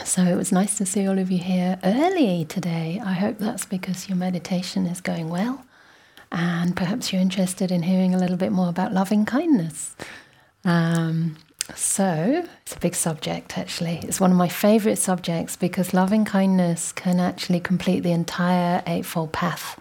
So it was nice to see all of you here early today. I hope that's because your meditation is going well, and perhaps you're interested in hearing a little bit more about loving kindness. So it's a big subject, actually. It's one of my favourite subjects because loving kindness can actually complete the entire Eightfold Path,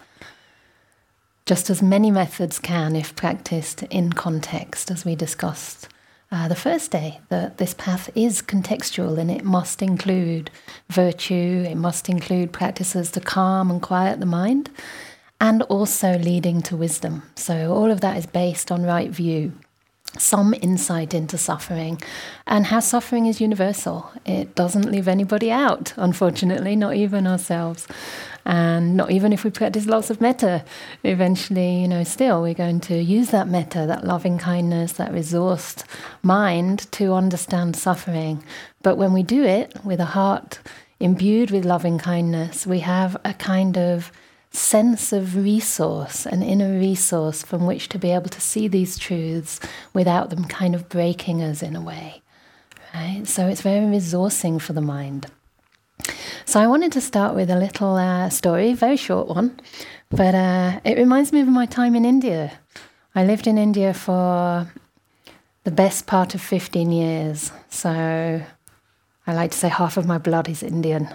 just as many methods can if practiced in context, as we discussed the first day, that this path is contextual and it must include virtue, it must include practices to calm and quiet the mind, and also leading to wisdom. So all of that is based on right view, some insight into suffering, and how suffering is universal. It doesn't leave anybody out, unfortunately, not even ourselves. And not even if we practice lots of metta, eventually, still we're going to use that metta, that loving kindness, that resourced mind to understand suffering. But when we do it with a heart imbued with loving kindness, we have a kind of sense of resource, an inner resource from which to be able to see these truths without them kind of breaking us in a way. Right? So it's very resourcing for the mind. So I wanted to start with a little story, very short one, but it reminds me of my time in India. I lived in India for the best part of 15 years, so I like to say half of my blood is Indian.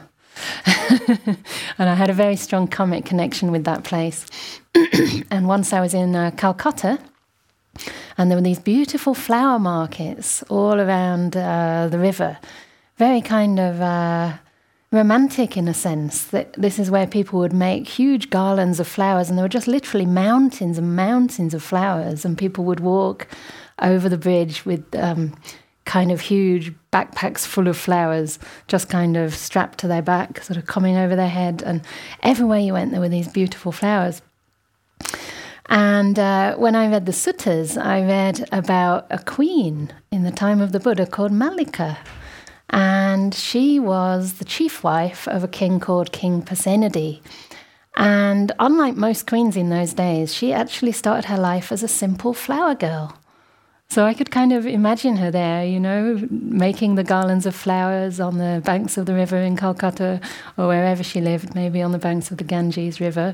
And I had a very strong karmic connection with that place. And once I was in Calcutta, and there were these beautiful flower markets all around the river, very kind of romantic in a sense, that this is where people would make huge garlands of flowers, and there were just literally mountains and mountains of flowers, and people would walk over the bridge with kind of huge backpacks full of flowers just kind of strapped to their back, sort of coming over their head, and everywhere you went there were these beautiful flowers. And when I read the suttas, I read about a queen in the time of the Buddha called Malika. And she was the chief wife of a king called King Pasenadi. And unlike most queens in those days, she actually started her life as a simple flower girl. So I could kind of imagine her there, making the garlands of flowers on the banks of the river in Calcutta, or wherever she lived, maybe on the banks of the Ganges River.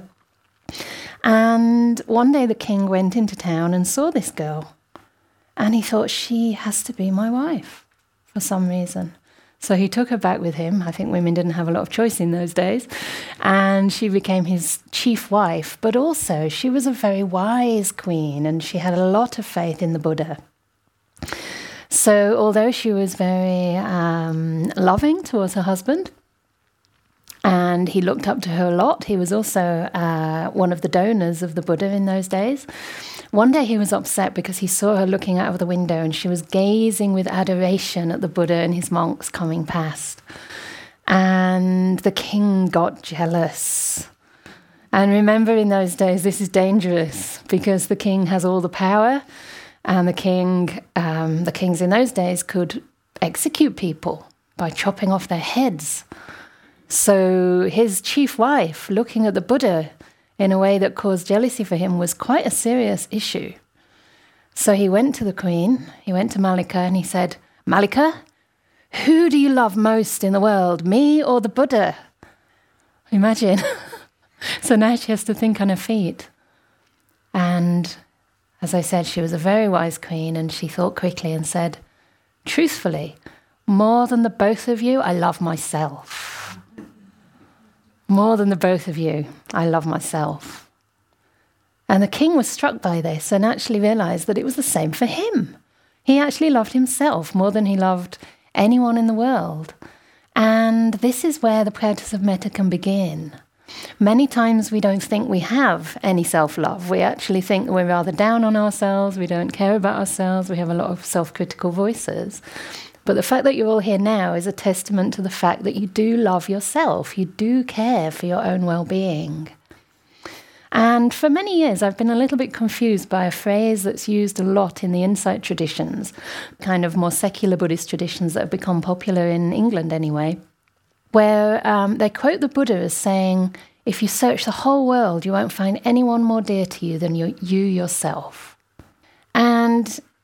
And one day the king went into town and saw this girl. And he thought, she has to be my wife for some reason. So he took her back with him. I think women didn't have a lot of choice in those days. And she became his chief wife. But also, she was a very wise queen, and she had a lot of faith in the Buddha. So although she was very loving towards her husband, and he looked up to her a lot, he was also one of the donors of the Buddha in those days. One day he was upset because he saw her looking out of the window and she was gazing with adoration at the Buddha and his monks coming past. And the king got jealous. And remember, in those days, this is dangerous because the king has all the power, and the kings in those days could execute people by chopping off their heads. So his chief wife, looking at the Buddha in a way that caused jealousy for him, was quite a serious issue. So he went to the queen, he went to Malika, and he said, "Malika, who do you love most in the world, me or the Buddha?" Imagine. So now she has to think on her feet. And as I said, she was a very wise queen, and she thought quickly and said, "Truthfully, more than the both of you, I love myself. More than the both of you, I love myself." And the king was struck by this and actually realized that it was the same for him. He actually loved himself more than he loved anyone in the world. And this is where the practice of metta can begin. Many times we don't think we have any self-love. We actually think that we're rather down on ourselves, we don't care about ourselves, we have a lot of self-critical voices. But the fact that you're all here now is a testament to the fact that you do love yourself, you do care for your own well-being. And for many years I've been a little bit confused by a phrase that's used a lot in the insight traditions, kind of more secular Buddhist traditions that have become popular in England anyway, where they quote the Buddha as saying, "If you search the whole world, you won't find anyone more dear to you than you yourself." And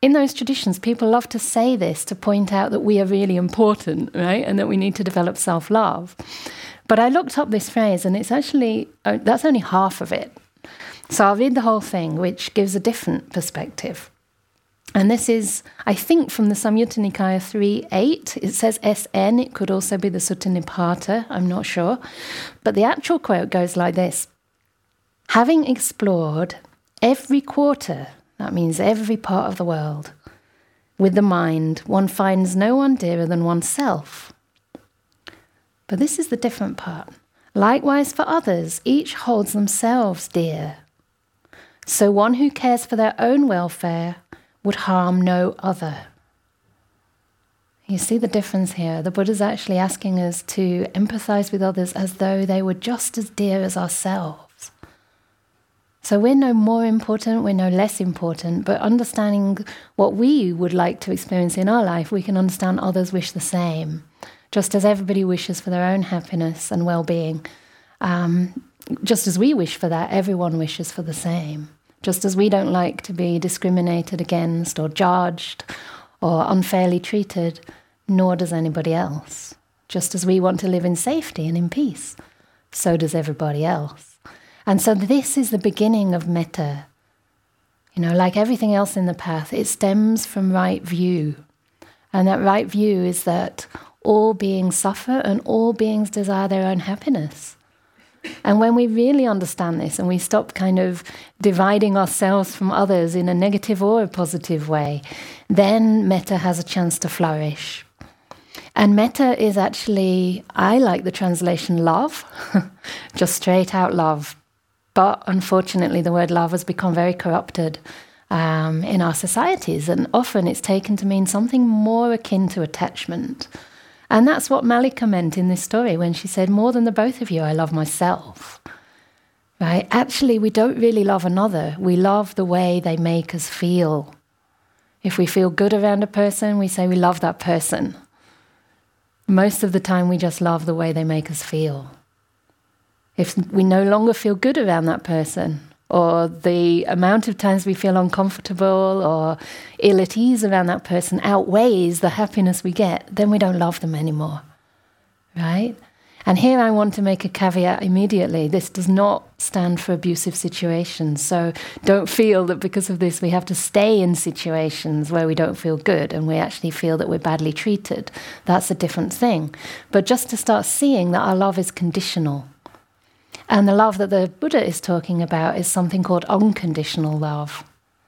in those traditions, people love to say this to point out that we are really important, right? And that we need to develop self-love. But I looked up this phrase, and it's actually, that's only half of it. So I'll read the whole thing, which gives a different perspective. And this is, I think, from the Samyutta Nikaya 3.8. It says SN. It could also be the Sutta Nipata. I'm not sure. But the actual quote goes like this. Having explored every quarter, that means every part of the world, with the mind, one finds no one dearer than oneself. But this is the different part. Likewise for others, each holds themselves dear. So one who cares for their own welfare would harm no other. You see the difference here. The Buddha's actually asking us to empathize with others as though they were just as dear as ourselves. So we're no more important, we're no less important, but understanding what we would like to experience in our life, we can understand others wish the same. Just as everybody wishes for their own happiness and well-being, just as we wish for that, everyone wishes for the same. Just as we don't like to be discriminated against or judged or unfairly treated, nor does anybody else. Just as we want to live in safety and in peace, so does everybody else. And so this is the beginning of metta. You know, like everything else in the path, it stems from right view. And that right view is that all beings suffer and all beings desire their own happiness. And when we really understand this and we stop kind of dividing ourselves from others in a negative or a positive way, then metta has a chance to flourish. And metta is actually, I like the translation love, just straight out love. But unfortunately, the word love has become very corrupted in our societies, and often it's taken to mean something more akin to attachment. And that's what Mallika meant in this story when she said, more than the both of you, I love myself. Right? Actually, we don't really love another. We love the way they make us feel. If we feel good around a person, we say we love that person. Most of the time, we just love the way they make us feel. If we no longer feel good around that person, or the amount of times we feel uncomfortable or ill at ease around that person outweighs the happiness we get, then we don't love them anymore, right? And here I want to make a caveat immediately. This does not stand for abusive situations. So don't feel that because of this we have to stay in situations where we don't feel good and we actually feel that we're badly treated. That's a different thing. But just to start seeing that our love is conditional. And the love that the Buddha is talking about is something called unconditional love.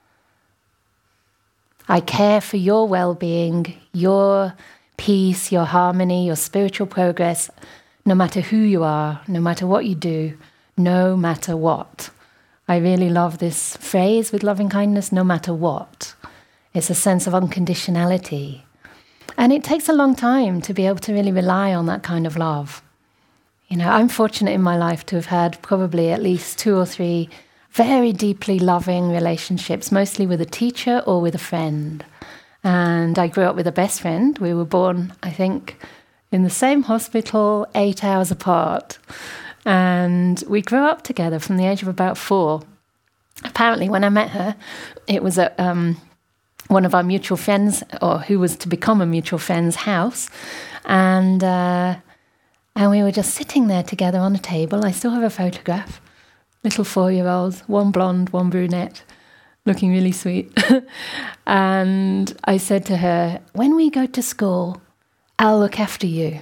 I care for your well-being, your peace, your harmony, your spiritual progress, no matter who you are, no matter what you do, no matter what. I really love this phrase with loving kindness, no matter what. It's a sense of unconditionality. And it takes a long time to be able to really rely on that kind of love. You know, I'm fortunate in my life to have had probably at least 2 or 3 very deeply loving relationships, mostly with a teacher or with a friend. And I grew up with a best friend. We were born, I think, in the same hospital, 8 hours apart. And we grew up together from the age of about 4. Apparently, when I met her, it was at one of our mutual friends, or who was to become a mutual friend's house. And we were just sitting there together on a table. I still have a photograph. Little 4-year-olds, one blonde, one brunette, looking really sweet. And I said to her, when we go to school, I'll look after you.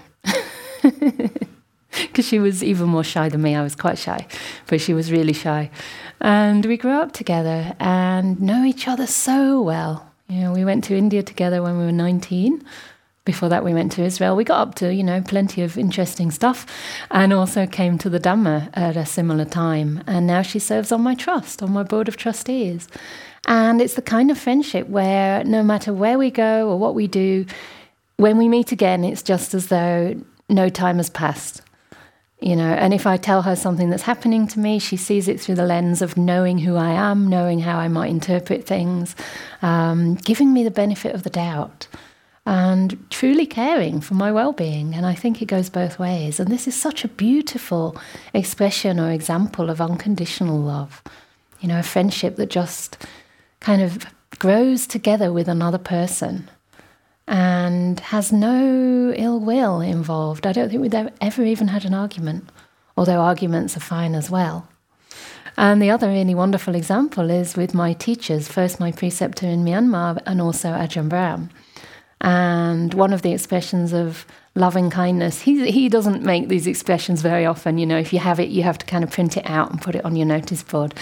Because she was even more shy than me. I was quite shy, but she was really shy. And we grew up together and know each other so well. You know, we went to India together when we were 19. Before that, we went to Israel. We got up to, you know, plenty of interesting stuff, and also came to the Dhamma at a similar time. And now she serves on my trust, on my board of trustees. And it's the kind of friendship where no matter where we go or what we do, when we meet again, it's just as though no time has passed. You know, and if I tell her something that's happening to me, she sees it through the lens of knowing who I am, knowing how I might interpret things, giving me the benefit of the doubt. And truly caring for my well-being. And I think it goes both ways. And this is such a beautiful expression or example of unconditional love. You know, a friendship that just kind of grows together with another person and has no ill will involved. I don't think we've ever even had an argument, although arguments are fine as well. And the other really wonderful example is with my teachers, first my preceptor in Myanmar and also Ajahn Brahm. And one of the expressions of loving kindness, he doesn't make these expressions very often. You know, if you have it, you have to kind of print it out and put it on your notice board.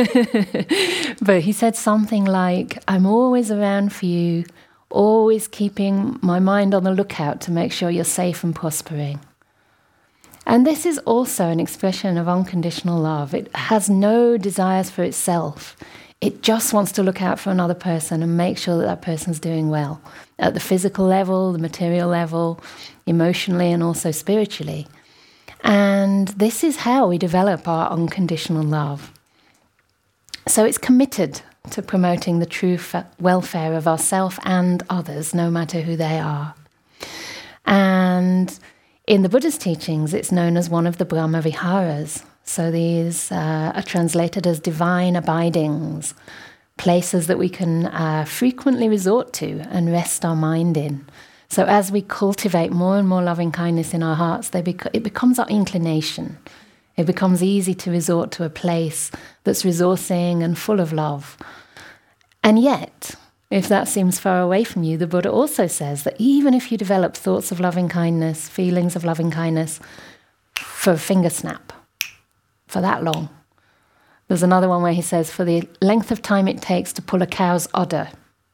But he said something like, I'm always around for you, always keeping my mind on the lookout to make sure you're safe and prospering. And this is also an expression of unconditional love. It has no desires for itself. It just wants to look out for another person and make sure that that person's doing well at the physical level, the material level, emotionally, and also spiritually. And this is how we develop our unconditional love. So it's committed to promoting the true welfare of ourselves and others, no matter who they are. And in the Buddha's teachings, it's known as one of the Brahma Viharas. So these are translated as divine abidings, places that we can frequently resort to and rest our mind in. So as we cultivate more and more loving kindness in our hearts, it becomes our inclination. It becomes easy to resort to a place that's resourcing and full of love. And yet, if that seems far away from you, the Buddha also says that even if you develop thoughts of loving kindness, feelings of loving kindness, for a finger snap, for that long. There's another one where he says, for the length of time it takes to pull a cow's udder.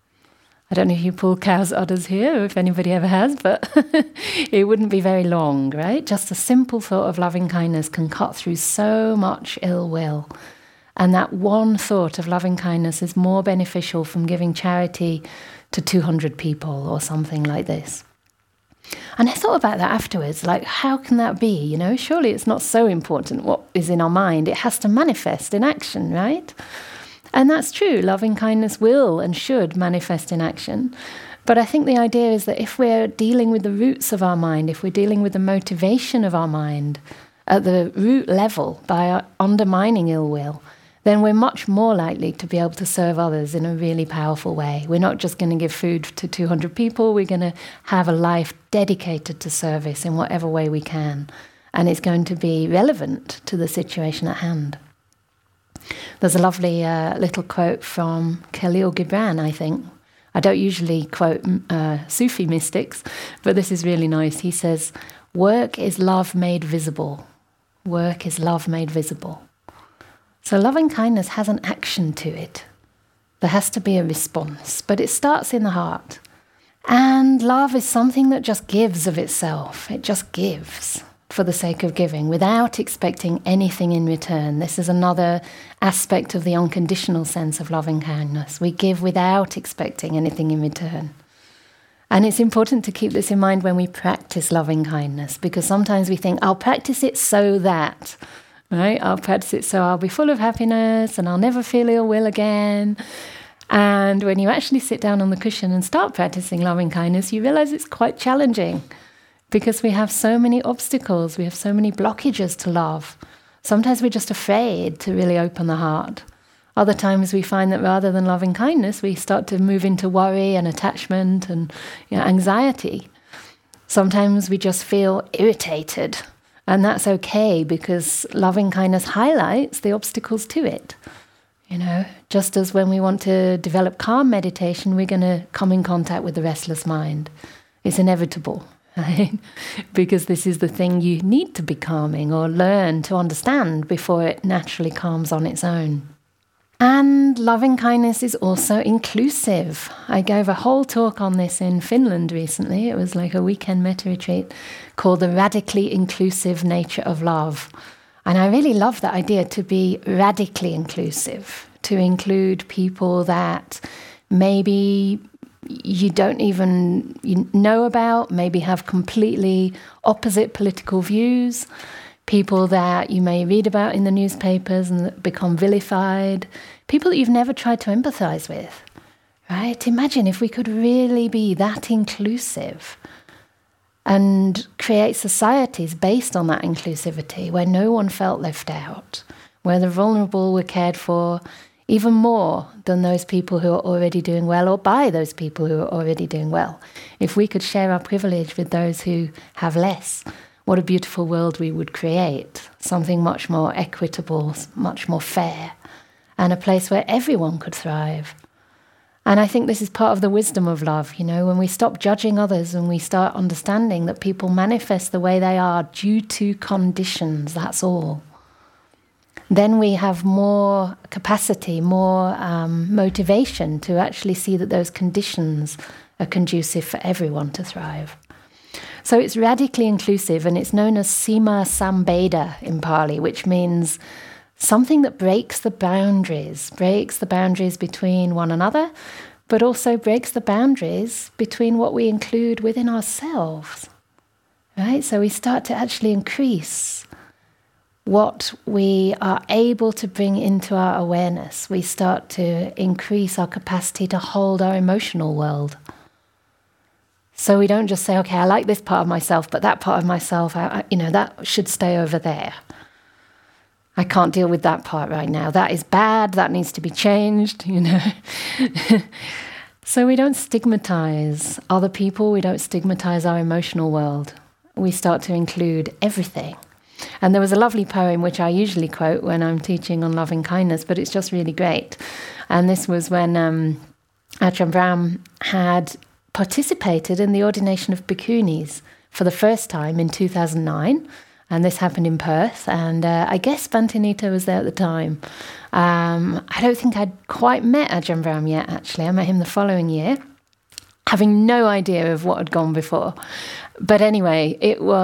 I don't know if you pull cow's udders here, or if anybody ever has, but it wouldn't be very long, right? Just a simple thought of loving kindness can cut through so much ill will. And that one thought of loving kindness is more beneficial from giving charity to 200 people or something like this. And I thought about that afterwards, like, how can that be? You know, surely it's not so important what is in our mind. It has to manifest in action, right? And that's true. Loving kindness will and should manifest in action. But I think the idea is that if we're dealing with the roots of our mind, if we're dealing with the motivation of our mind at the root level by undermining ill will, then we're much more likely to be able to serve others in a really powerful way. We're not just going to give food to 200 people, we're going to have a life dedicated to service in whatever way we can. And it's going to be relevant to the situation at hand. There's a lovely little quote from Khalil Gibran, I think. I don't usually quote Sufi mystics, but this is really nice. He says, work is love made visible. Work is love made visible. So loving kindness has an action to it. There has to be a response, but it starts in the heart. And love is something that just gives of itself. It just gives for the sake of giving without expecting anything in return. This is another aspect of the unconditional sense of loving kindness. We give without expecting anything in return. And it's important to keep this in mind when we practice loving kindness, because sometimes we think, I'll practice it so that... Right? I'll practice it so I'll be full of happiness and I'll never feel ill will again. And when you actually sit down on the cushion and start practicing loving kindness, you realize it's quite challenging because we have so many obstacles, we have so many blockages to love. Sometimes we're just afraid to really open the heart. Other times we find that rather than loving kindness, we start to move into worry and attachment and anxiety. Sometimes we just feel irritated. And that's okay because loving kindness highlights the obstacles to it. You know, just as when we want to develop calm meditation, we're going to come in contact with the restless mind. It's inevitable, right? Because this is the thing you need to be calming or learn to understand before it naturally calms on its own. And loving kindness is also inclusive. I gave a whole talk on this in Finland recently. It was like a weekend metta retreat called The Radically Inclusive Nature of Love. And I really love that idea, to be radically inclusive, to include people that maybe you don't even know about, maybe have completely opposite political views, people that you may read about in the newspapers and that become vilified, people that you've never tried to empathize with, right? Imagine if we could really be that inclusive and create societies based on that inclusivity, where no one felt left out, where the vulnerable were cared for even more than those people who are already doing well, or by those people who are already doing well. If we could share our privilege with those who have less, what a beautiful world we would create. Something much more equitable, much more fair, and a place where everyone could thrive. And I think this is part of the wisdom of love, when we stop judging others and we start understanding that people manifest the way they are due to conditions, that's all. Then we have more capacity, more motivation to actually see that those conditions are conducive for everyone to thrive. So it's radically inclusive, and it's known as Sima Samveda in Pali, which means something that breaks the boundaries between one another, but also breaks the boundaries between what we include within ourselves. Right? So we start to actually increase what we are able to bring into our awareness. We start to increase our capacity to hold our emotional world. So we don't just say, okay, I like this part of myself, but that part of myself, that should stay over there. I can't deal with that part right now. That is bad. That needs to be changed, So we don't stigmatize other people. We don't stigmatize our emotional world. We start to include everything. And there was a lovely poem which I usually quote when I'm teaching on loving kindness, but it's just really great. And this was when Ajahn Brahm had participated in the ordination of bhikkhunis for the first time in 2009. And this happened in Perth, and I guess Bhante Nita was there at the time. I don't think I'd quite met Ajahn Brahm yet, actually. I met him the following year, having no idea of what had gone before. But anyway,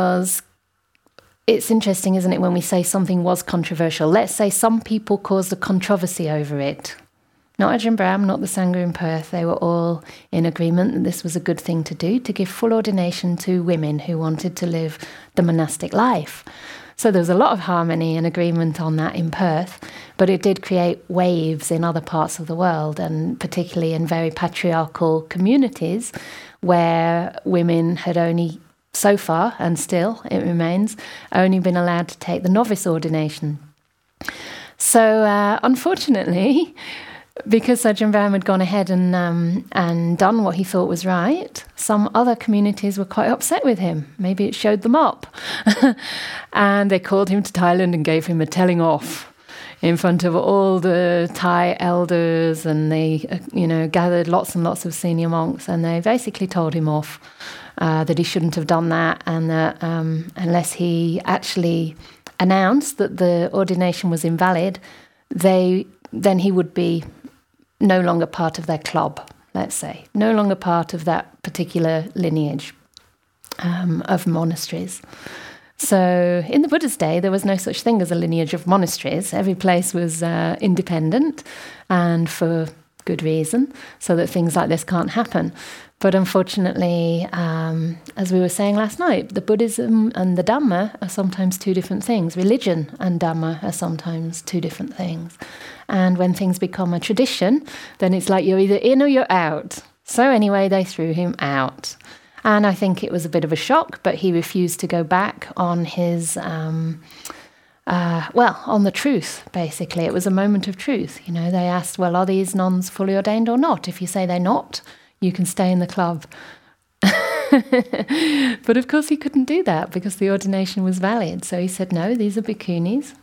it's interesting, isn't it, when we say something was controversial. Let's say some people caused a controversy over it. Not Ajahn Brahm, not the Sangha in Perth. They were all in agreement that this was a good thing to do, to give full ordination to women who wanted to live the monastic life. So there was a lot of harmony and agreement on that in Perth, but it did create waves in other parts of the world, and particularly in very patriarchal communities where women had only, so far, and still it remains, only been allowed to take the novice ordination. So unfortunately, because Ajahn Brahm had gone ahead and done what he thought was right, some other communities were quite upset with him. Maybe it showed them up. And they called him to Thailand and gave him a telling off in front of all the Thai elders, and they gathered lots and lots of senior monks, and they basically told him off that he shouldn't have done that, and that unless he actually announced that the ordination was invalid, then he would be no longer part of their club, let's say, no longer part of that particular lineage of monasteries. So in the Buddha's day, there was no such thing as a lineage of monasteries. Every place was independent, and for good reason, so that things like this can't happen. But unfortunately, as we were saying last night, the Buddhism and the Dhamma are sometimes two different things. Religion and Dhamma are sometimes two different things. And when things become a tradition, then it's like you're either in or you're out. So anyway, they threw him out. And I think it was a bit of a shock, but he refused to go back on his, on the truth, basically. It was a moment of truth. They asked, well, are these nuns fully ordained or not? If you say they're not, you can stay in the club. But of course he couldn't do that because the ordination was valid. So he said, no, these are bhikkhunis,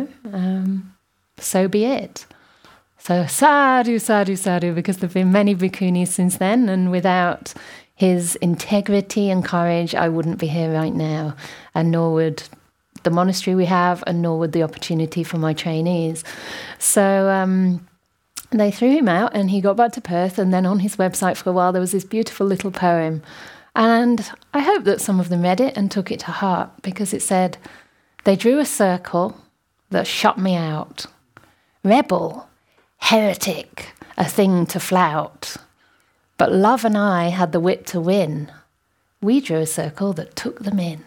so be it. So sadhu, sadhu, sadhu, because there have been many bhikkhunis since then, and without his integrity and courage, I wouldn't be here right now, and nor would the monastery we have, and nor would the opportunity for my trainees. So they threw him out, and he got back to Perth, and then on his website for a while there was this beautiful little poem, and I hope that some of them read it and took it to heart, because it said, they drew a circle that shut me out. Rebel, heretic, a thing to flout. But love and I had the wit to win. We drew a circle that took them in.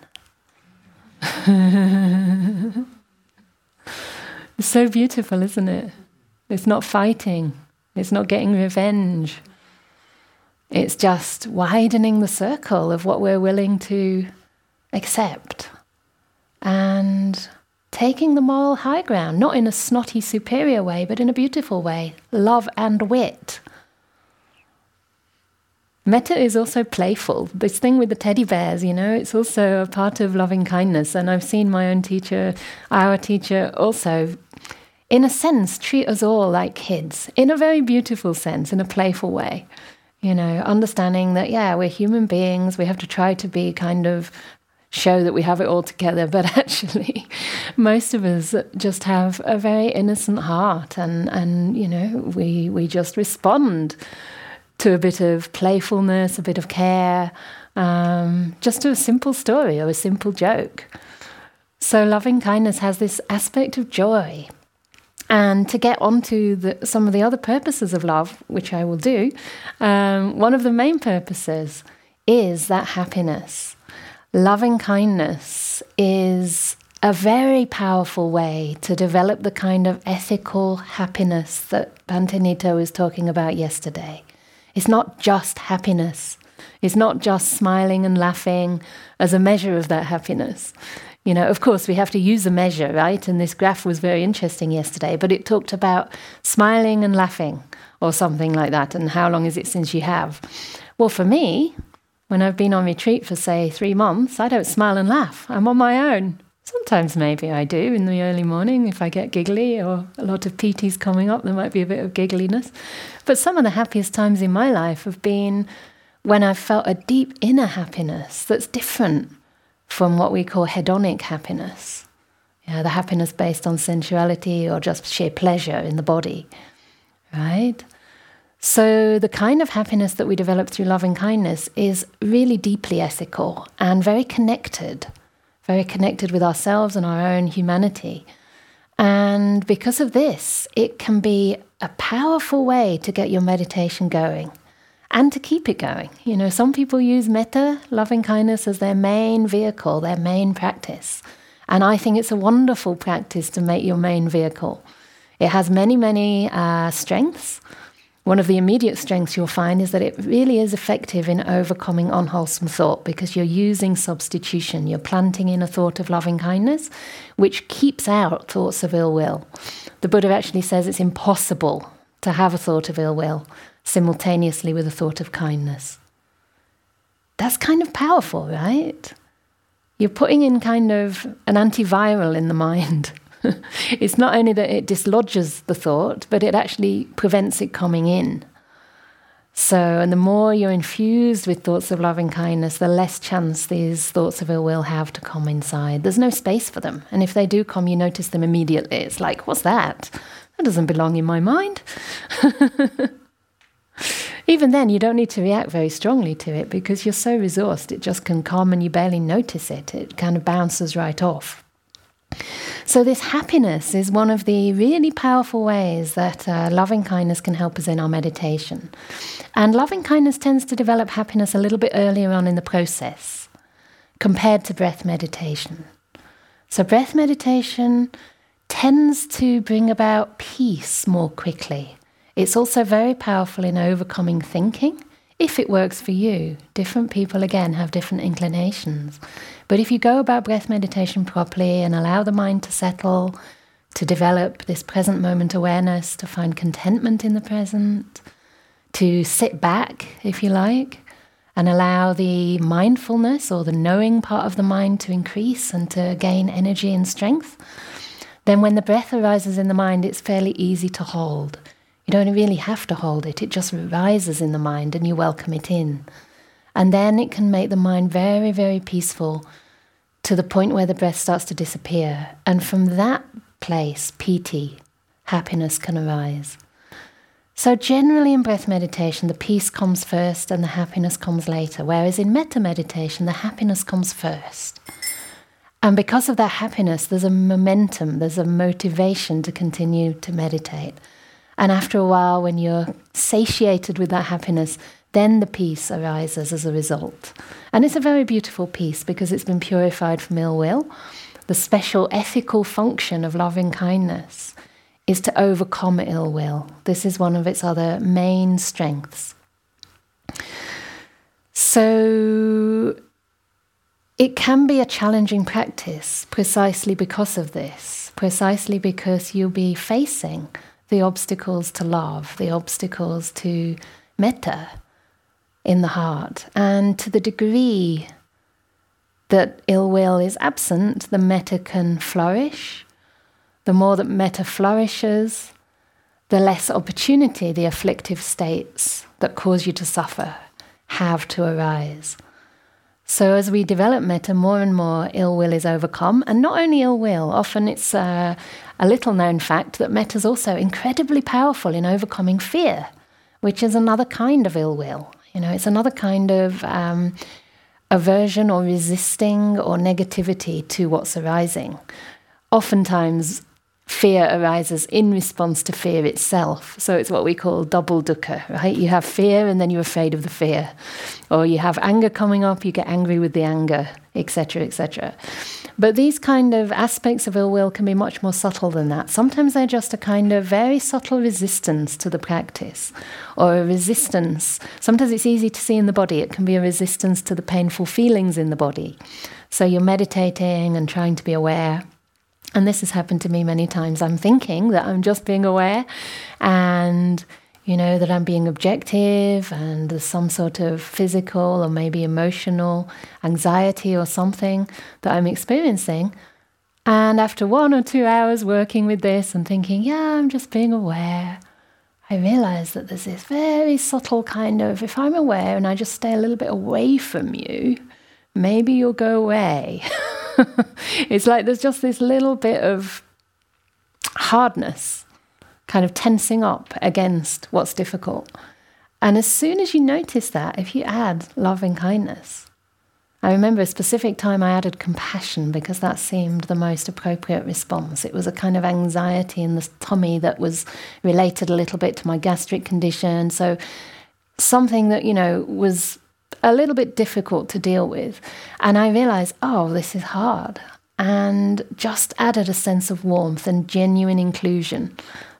It's so beautiful, isn't it? It's not fighting. It's not getting revenge. It's just widening the circle of what we're willing to accept. And taking the moral high ground, not in a snotty superior way, but in a beautiful way. Love and wit. Metta is also playful. This thing with the teddy bears, it's also a part of loving kindness. And I've seen my own teacher, our teacher also, in a sense, treat us all like kids, in a very beautiful sense, in a playful way. Understanding that, we're human beings, we have to try to be kind of show that we have it all together, but actually most of us just have a very innocent heart and we just respond to a bit of playfulness, a bit of care, just to a simple story or a simple joke. So loving kindness has this aspect of joy. And to get onto some of the other purposes of love, which I will do, one of the main purposes is that happiness. Loving kindness is a very powerful way to develop the kind of ethical happiness that Bhante Nito was talking about yesterday. It's not just happiness. It's not just smiling and laughing as a measure of that happiness. Of course, we have to use a measure, right? And this graph was very interesting yesterday, but it talked about smiling and laughing or something like that. And how long is it since you have? Well, for me, when I've been on retreat for, say, 3 months, I don't smile and laugh. I'm on my own. Sometimes maybe I do in the early morning if I get giggly or a lot of PTs coming up, there might be a bit of giggliness. But some of the happiest times in my life have been when I've felt a deep inner happiness that's different from what we call hedonic happiness. The happiness based on sensuality or just sheer pleasure in the body, right? So the kind of happiness that we develop through loving kindness is really deeply ethical and very connected with ourselves and our own humanity. And because of this, it can be a powerful way to get your meditation going and to keep it going. Some people use metta, loving kindness, as their main vehicle, their main practice. And I think it's a wonderful practice to make your main vehicle. It has many, many strengths. One of the immediate strengths you'll find is that it really is effective in overcoming unwholesome thought because you're using substitution. You're planting in a thought of loving kindness, which keeps out thoughts of ill will. The Buddha actually says it's impossible to have a thought of ill will simultaneously with a thought of kindness. That's kind of powerful, right? You're putting in kind of an antiviral in the mind. It's not only that it dislodges the thought, but it actually prevents it coming in. So, and the more you're infused with thoughts of loving kindness, the less chance these thoughts of ill will have to come inside. There's no space for them. And if they do come, you notice them immediately. It's like, what's that? That doesn't belong in my mind. Even then, you don't need to react very strongly to it because you're so resourced. It just can come and you barely notice it. It kind of bounces right off. So this happiness is one of the really powerful ways that loving kindness can help us in our meditation. And loving kindness tends to develop happiness a little bit earlier on in the process compared to breath meditation. So breath meditation tends to bring about peace more quickly. It's also very powerful in overcoming thinking, if it works for you. Different people, again, have different inclinations. But if you go about breath meditation properly and allow the mind to settle, to develop this present moment awareness, to find contentment in the present, to sit back, if you like, and allow the mindfulness or the knowing part of the mind to increase and to gain energy and strength, then when the breath arises in the mind, it's fairly easy to hold. You don't really have to hold it. It just rises in the mind and you welcome it in. And then it can make the mind very, very peaceful to the point where the breath starts to disappear. And from that place, piti, happiness, can arise. So generally in breath meditation, the peace comes first and the happiness comes later. Whereas in metta meditation, the happiness comes first. And because of that happiness, there's a momentum, there's a motivation to continue to meditate. And after a while, when you're satiated with that happiness, then the peace arises as a result. And it's a very beautiful peace because it's been purified from ill will. The special ethical function of loving kindness is to overcome ill will. This is one of its other main strengths. So it can be a challenging practice precisely because of this, precisely because you'll be facing the obstacles to love, the obstacles to metta in the heart. And to the degree that ill will is absent, the metta can flourish. The more that metta flourishes, the less opportunity the afflictive states that cause you to suffer have to arise. So as we develop metta, more and more ill will is overcome. And not only ill will, often it's a little known fact that metta is also incredibly powerful in overcoming fear, which is another kind of ill will. It's another kind of aversion or resisting or negativity to what's arising. Oftentimes, fear arises in response to fear itself. So it's what we call double dukkha, right? You have fear and then you're afraid of the fear. Or you have anger coming up, you get angry with the anger, etc., etc. But these kind of aspects of ill will can be much more subtle than that. Sometimes they're just a kind of very subtle resistance to the practice, or a resistance. Sometimes it's easy to see in the body. It can be a resistance to the painful feelings in the body. So you're meditating and trying to be aware. And this has happened to me many times. I'm thinking that I'm just being aware and, that I'm being objective and there's some sort of physical or maybe emotional anxiety or something that I'm experiencing. And after 1 or 2 hours working with this and thinking, yeah, I'm just being aware, I realize that there's this very subtle kind of, if I'm aware and I just stay a little bit away from you, maybe you'll go away. It's like there's just this little bit of hardness, kind of tensing up against what's difficult. And as soon as you notice that, if you add loving kindness, I remember a specific time I added compassion because that seemed the most appropriate response. It was a kind of anxiety in the tummy that was related a little bit to my gastric condition. So something that, was a little bit difficult to deal with. And I realized, this is hard. And just added a sense of warmth and genuine inclusion,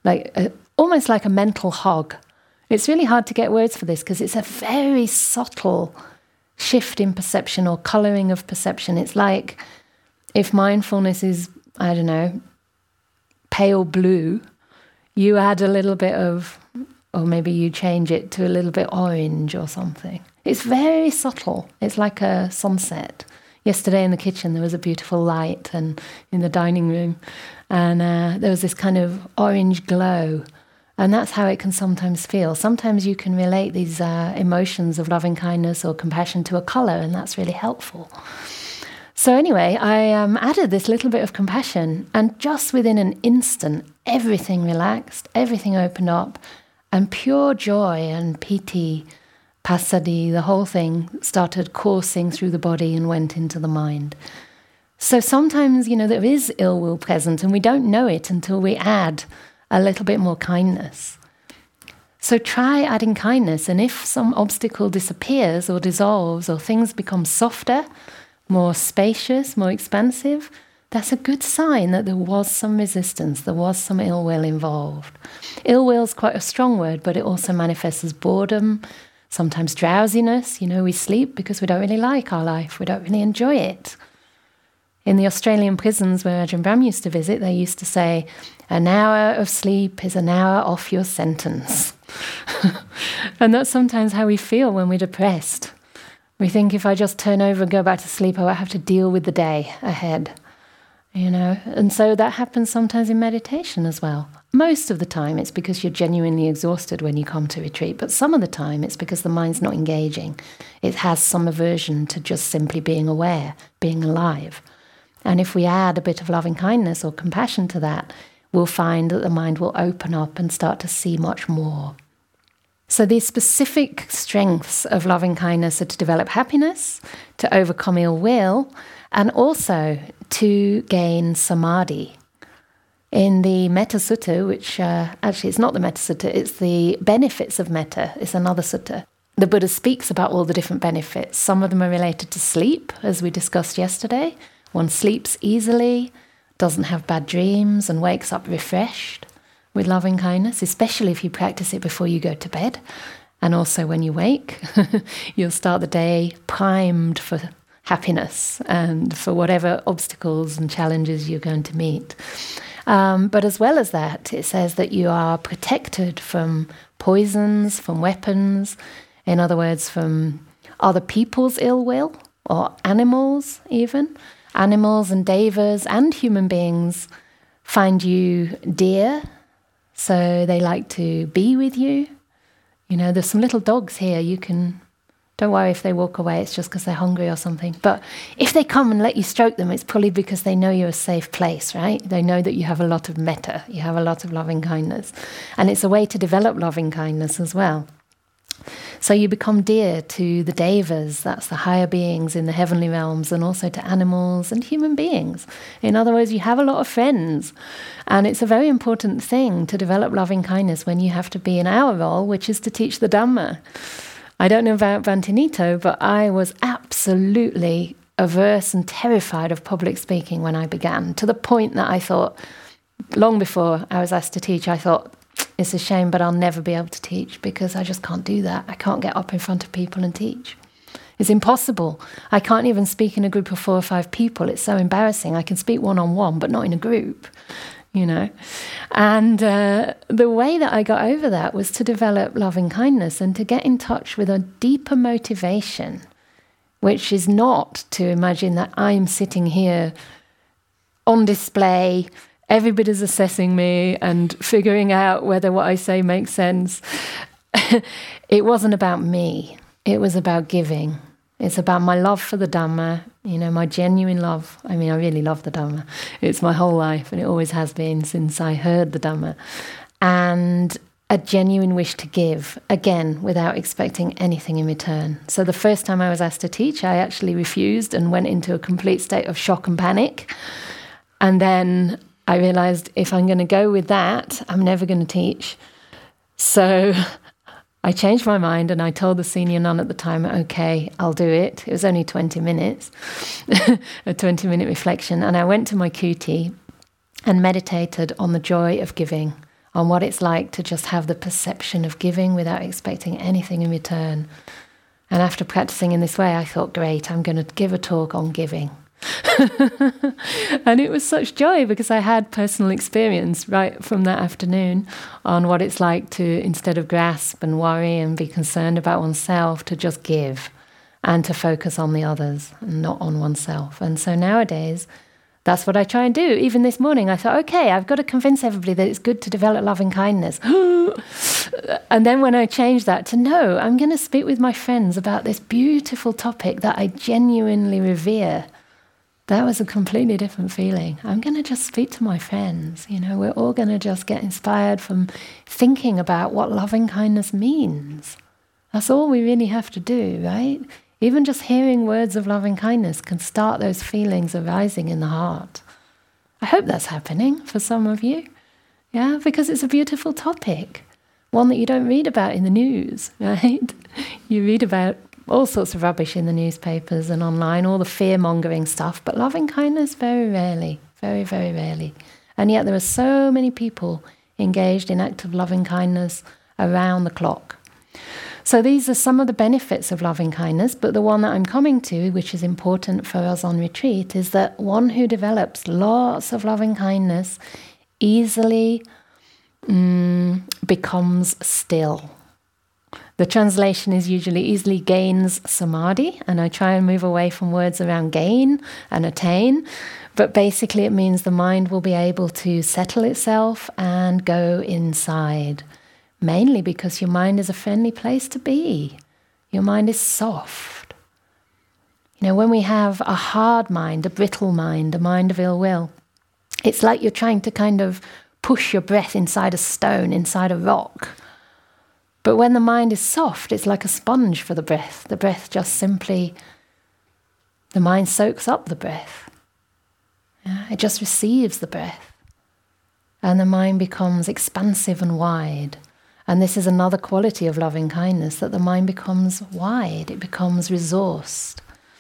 almost like a mental hug. It's really hard to get words for this because it's a very subtle shift in perception or coloring of perception. It's like if mindfulness is, pale blue, you add a little bit of, or maybe you change it to a little bit orange or something. It's very subtle. It's like a sunset. Yesterday in the kitchen there was a beautiful light and in the dining room and there was this kind of orange glow. And that's how it can sometimes feel. Sometimes you can relate these emotions of loving kindness or compassion to a colour, and that's really helpful. So anyway, I added this little bit of compassion, and just within an instant, everything relaxed, everything opened up, and pure joy and piti, passaddhi, the whole thing started coursing through the body and went into the mind. So sometimes, there is ill will present, and we don't know it until we add a little bit more kindness. So try adding kindness, and if some obstacle disappears or dissolves or things become softer, more spacious, more expansive, that's a good sign that there was some resistance, there was some ill will involved. Ill will is quite a strong word, but it also manifests as boredom, sometimes drowsiness. We sleep because we don't really like our life, we don't really enjoy it. In the Australian prisons where Ajahn Brahm used to visit, they used to say, an hour of sleep is an hour off your sentence. And that's sometimes how we feel when we're depressed. We think if I just turn over and go back to sleep, I won't have to deal with the day ahead. And so that happens sometimes in meditation as well. Most of the time it's because you're genuinely exhausted when you come to retreat, but some of the time it's because the mind's not engaging. It has some aversion to just simply being aware, being alive. And if we add a bit of loving kindness or compassion to that, we'll find that the mind will open up and start to see much more. So these specific strengths of loving kindness are to develop happiness, to overcome ill will, and also to gain samadhi. In the Metta Sutta, which actually it's not the Metta Sutta, it's the benefits of metta, it's another sutta. The Buddha speaks about all the different benefits. Some of them are related to sleep, as we discussed yesterday. One sleeps easily, doesn't have bad dreams, and wakes up refreshed with loving kindness, especially if you practice it before you go to bed. And also when you wake, you'll start the day primed for happiness and for whatever obstacles and challenges you're going to meet. But as well as that, it says that you are protected from poisons, from weapons, in other words, from other people's ill will, or animals even. Animals and devas and human beings find you dear, so they like to be with you. You know, there's some little dogs here. Don't worry if they walk away, it's just because they're hungry or something. But if they come and let you stroke them, it's probably because they know you're a safe place, right? They know that you have a lot of metta, you have a lot of loving kindness. And it's a way to develop loving kindness as well. So you become dear to the devas, that's the higher beings in the heavenly realms, and also to animals and human beings. In other words, you have a lot of friends. And it's a very important thing to develop loving kindness when you have to be in our role, which is to teach the Dhamma. I don't know about Bhante Nito, but I was absolutely averse and terrified of public speaking when I began, to the point that I thought, long before I was asked to teach, I thought, it's a shame, but I'll never be able to teach because I just can't do that. I can't get up in front of people and teach. It's impossible. I can't even speak in a group of 4 or 5 people. It's so embarrassing. I can speak one-on-one, but not in a group, you know. And the way that I got over that was to develop loving kindness and to get in touch with a deeper motivation, which is not to imagine that I'm sitting here on display, everybody's assessing me and figuring out whether what I say makes sense. It wasn't about me. It was about giving. It's about my love for the Dhamma, you know, my genuine love. I mean, I really love the Dhamma. It's my whole life, and it always has been since I heard the Dhamma. And a genuine wish to give, again, without expecting anything in return. So the first time I was asked to teach, I actually refused and went into a complete state of shock and panic. And then I realised if I'm going to go with that, I'm never going to teach. So I changed my mind and I told the senior nun at the time, okay, I'll do it. It was only 20 minutes, a 20-minute reflection. And I went to my kuti and meditated on the joy of giving, on what it's like to just have the perception of giving without expecting anything in return. And after practicing in this way, I thought, great, I'm going to give a talk on giving. And it was such joy because I had personal experience right from that afternoon on what it's like to, instead of grasp and worry and be concerned about oneself, to just give and to focus on the others and not on oneself. And so nowadays, that's what I try and do. Even this morning, I thought, okay, I've got to convince everybody that it's good to develop loving kindness. And then when I changed that to, no, I'm going to speak with my friends about this beautiful topic that I genuinely revere. That was a completely different feeling. I'm going to just speak to my friends. You know, we're all going to just get inspired from thinking about what loving kindness means. That's all we really have to do, right? Even just hearing words of loving kindness can start those feelings arising in the heart. I hope that's happening for some of you. Yeah, because it's a beautiful topic. One that you don't read about in the news, right? You read about all sorts of rubbish in the newspapers and online, all the fear-mongering stuff, but loving kindness, very rarely, very, very rarely. And yet there are so many people engaged in active loving kindness around the clock. So these are some of the benefits of loving kindness, but the one that I'm coming to, which is important for us on retreat, is that one who develops lots of loving kindness easily becomes still. The translation is usually easily gains samadhi, and I try and move away from words around gain and attain, but basically it means the mind will be able to settle itself and go inside, mainly because your mind is a friendly place to be. Your mind is soft. You know, when we have a hard mind, a brittle mind, a mind of ill will, it's like you're trying to kind of push your breath inside a stone, inside a rock. But when the mind is soft, it's like a sponge for the breath. The breath just simply, the mind soaks up the breath. Yeah, it just receives the breath. And the mind becomes expansive and wide. And this is another quality of loving kindness, that the mind becomes wide, it becomes resourced.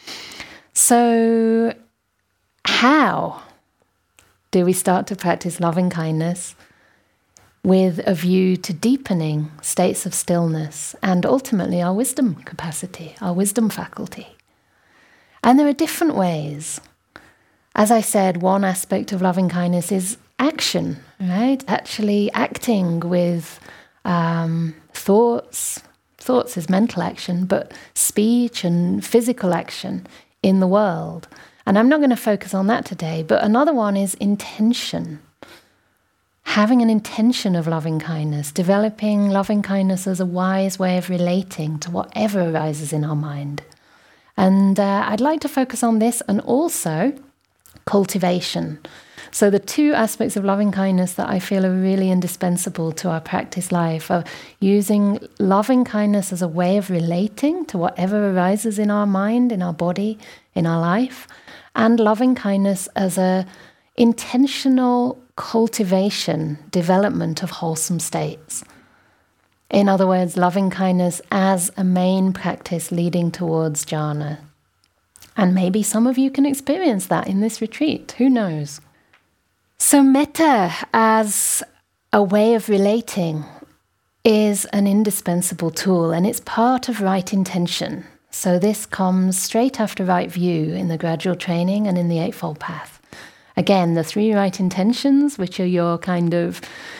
So how do we start to practice loving kindness with a view to deepening states of stillness and ultimately our wisdom capacity, our wisdom faculty? And there are different ways. As I said, one aspect of loving kindness is action, right? Actually acting with thoughts. Thoughts is mental action, but speech and physical action in the world. And I'm not going to focus on that today, but another one is intention. Having an intention of loving kindness, developing loving kindness as a wise way of relating to whatever arises in our mind. And I'd like to focus on this and also cultivation. So the two aspects of loving kindness that I feel are really indispensable to our practice life are using loving kindness as a way of relating to whatever arises in our mind, in our body, in our life, and loving kindness as a intentional cultivation, development of wholesome states. In other words, loving kindness as a main practice leading towards jhana. And maybe some of you can experience that in this retreat. Who knows? So metta as a way of relating is an indispensable tool, and it's part of right intention. So this comes straight after right view in the gradual training and in the Eightfold Path. Again, the 3 right intentions, which are your kind of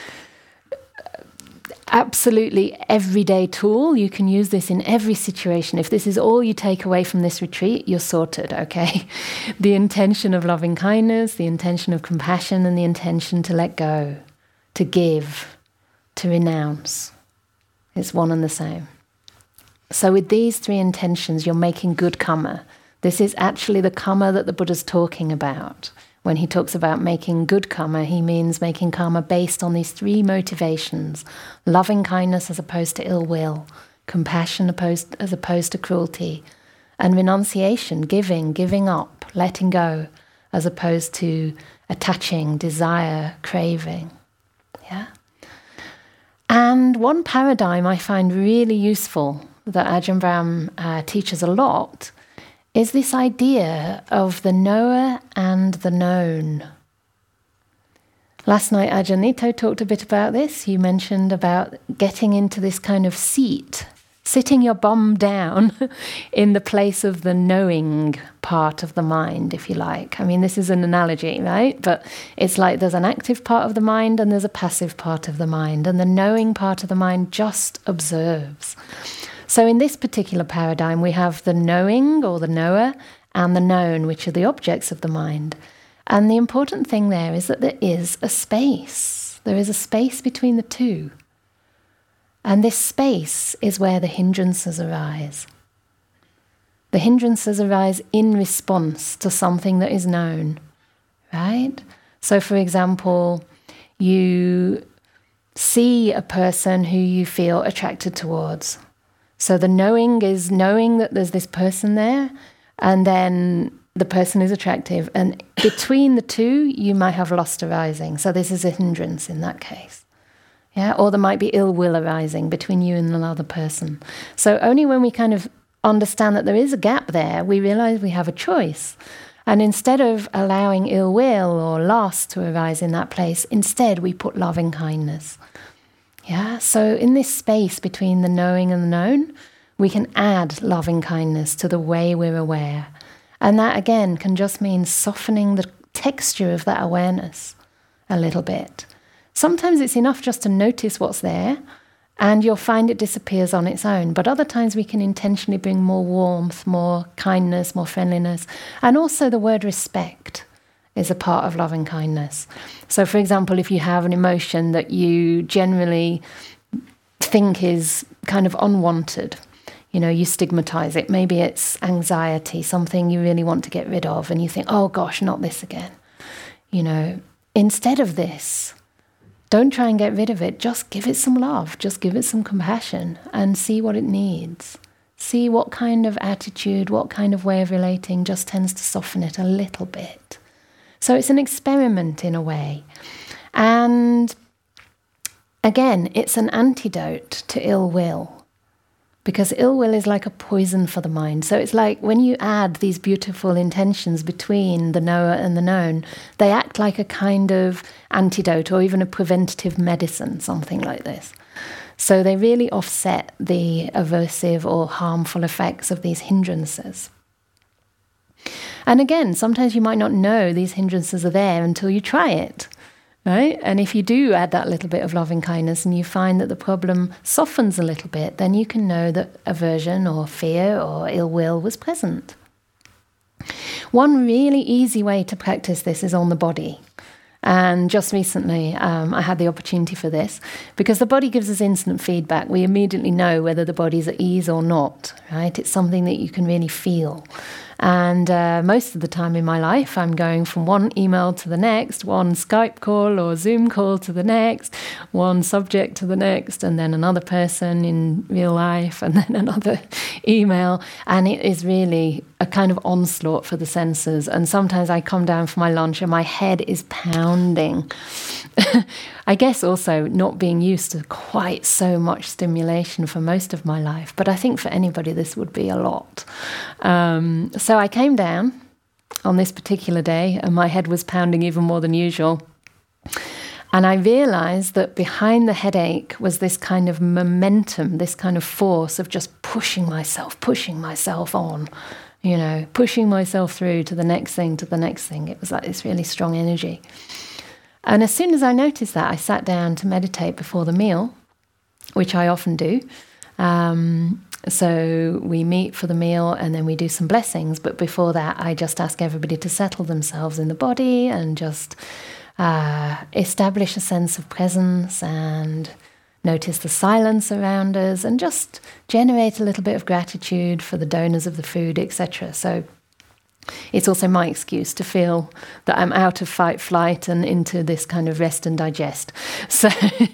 absolutely everyday tool. You can use this in every situation. If this is all you take away from this retreat, you're sorted, okay? The intention of loving kindness, the intention of compassion, and the intention to let go, to give, to renounce. It's one and the same. So with these 3 intentions, you're making good karma. This is actually the karma that the Buddha's talking about. When he talks about making good karma, he means making karma based on these 3 motivations: loving kindness as opposed to ill will, compassion as opposed to cruelty, and renunciation, giving up, letting go, as opposed to attaching, desire, craving. Yeah. And one paradigm I find really useful that Ajahn Brahm teaches a lot is this idea of the knower and the known. Last night Ajahn Nito talked a bit about this. He mentioned about getting into this kind of seat, sitting your bum down in the place of the knowing part of the mind, if you like. I mean, this is an analogy, right? But it's like there's an active part of the mind and there's a passive part of the mind, and the knowing part of the mind just observes. So in this particular paradigm, we have the knowing or the knower and the known, which are the objects of the mind. And the important thing there is that there is a space. There is a space between the two. And this space is where the hindrances arise. The hindrances arise in response to something that is known, right? So for example, you see a person who you feel attracted towards. So the knowing is knowing that there's this person there, and then the person is attractive. And between the two, you might have lust arising. So this is a hindrance in that case. Yeah, or there might be ill will arising between you and another person. So only when we kind of understand that there is a gap there, we realize we have a choice. And instead of allowing ill will or lust to arise in that place, instead we put loving kindness. Yeah, so in this space between the knowing and the known, we can add loving kindness to the way we're aware. And that, again, can just mean softening the texture of that awareness a little bit. Sometimes it's enough just to notice what's there, and you'll find it disappears on its own. But other times we can intentionally bring more warmth, more kindness, more friendliness, and also the word respect is a part of loving kindness. So, for example, if you have an emotion that you generally think is kind of unwanted, you know, you stigmatize it. Maybe it's anxiety, something you really want to get rid of, and you think, oh gosh, not this again. You know, instead of this, don't try and get rid of it. Just give it some love. Just give it some compassion and see what it needs. See what kind of attitude, what kind of way of relating just tends to soften it a little bit. So it's an experiment in a way. And again, it's an antidote to ill will, because ill will is like a poison for the mind. So it's like when you add these beautiful intentions between the knower and the known, they act like a kind of antidote or even a preventative medicine, something like this. So they really offset the aversive or harmful effects of these hindrances. And again, sometimes you might not know these hindrances are there until you try it, right? And if you do add that little bit of loving kindness and you find that the problem softens a little bit, then you can know that aversion or fear or ill will was present. One really easy way to practice this is on the body. And just recently, I had the opportunity for this because the body gives us instant feedback. We immediately know whether the body's at ease or not, right? It's something that you can really feel. And most of the time in my life, I'm going from one email to the next, one Skype call or Zoom call to the next, one subject to the next, and then another person in real life, and then another email. And it is really a kind of onslaught for the senses. And sometimes I come down for my lunch and my head is pounding. I guess also not being used to quite so much stimulation for most of my life. But I think for anybody, this would be a lot. So I came down on this particular day and my head was pounding even more than usual. And I realized that behind the headache was this kind of momentum, this kind of force of just pushing myself on, pushing myself through to the next thing, to the next thing. It was like this really strong energy. And as soon as I noticed that, I sat down to meditate before the meal, which I often do. So we meet for the meal and then we do some blessings. But before that, I just ask everybody to settle themselves in the body and just establish a sense of presence and notice the silence around us and just generate a little bit of gratitude for the donors of the food, etc. So it's also my excuse to feel that I'm out of fight, flight and into this kind of rest and digest. So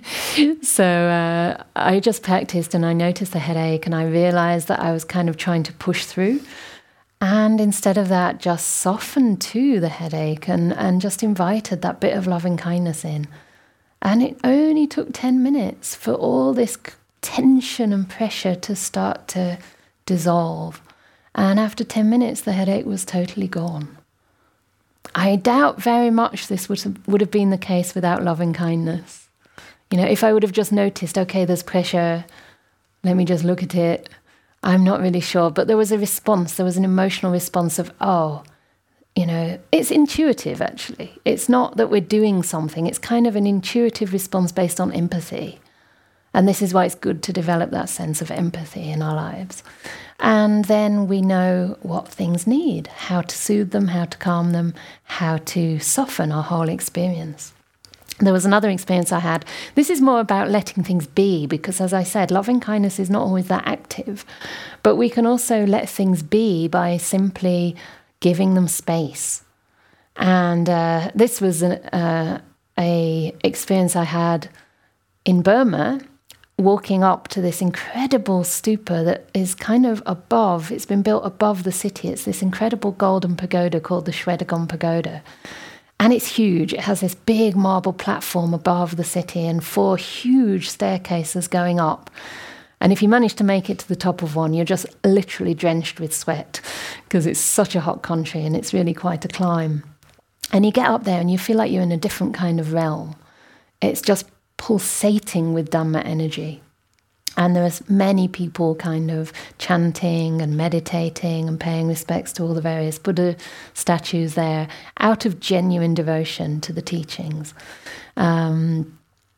I just practiced and I noticed the headache and I realized that I was kind of trying to push through. And instead of that, just softened to the headache and just invited that bit of loving kindness in. And it only took 10 minutes for all this tension and pressure to start to dissolve. And after 10 minutes, the headache was totally gone. I doubt very much this would have been the case without loving kindness. If I would have just noticed, okay, there's pressure, let me just look at it. I'm not really sure. But there was a response. There was an emotional response of, it's intuitive, actually. It's not that we're doing something. It's kind of an intuitive response based on empathy. And this is why it's good to develop that sense of empathy in our lives. And then we know what things need, how to soothe them, how to calm them, how to soften our whole experience. There was another experience I had. This is more about letting things be, because as I said, loving kindness is not always that active. But we can also let things be by simply giving them space. And this was a experience I had in Burma, walking up to this incredible stupa that is kind of above, it's been built above the city. It's this incredible golden pagoda called the Shwedagon Pagoda. And it's huge. It has this big marble platform above the city and 4 huge staircases going up. And if you manage to make it to the top of one, you're just literally drenched with sweat because it's such a hot country and it's really quite a climb. And you get up there and you feel like you're in a different kind of realm. It's just pulsating with Dhamma energy. And there's many people kind of chanting and meditating and paying respects to all the various Buddha statues there out of genuine devotion to the teachings. And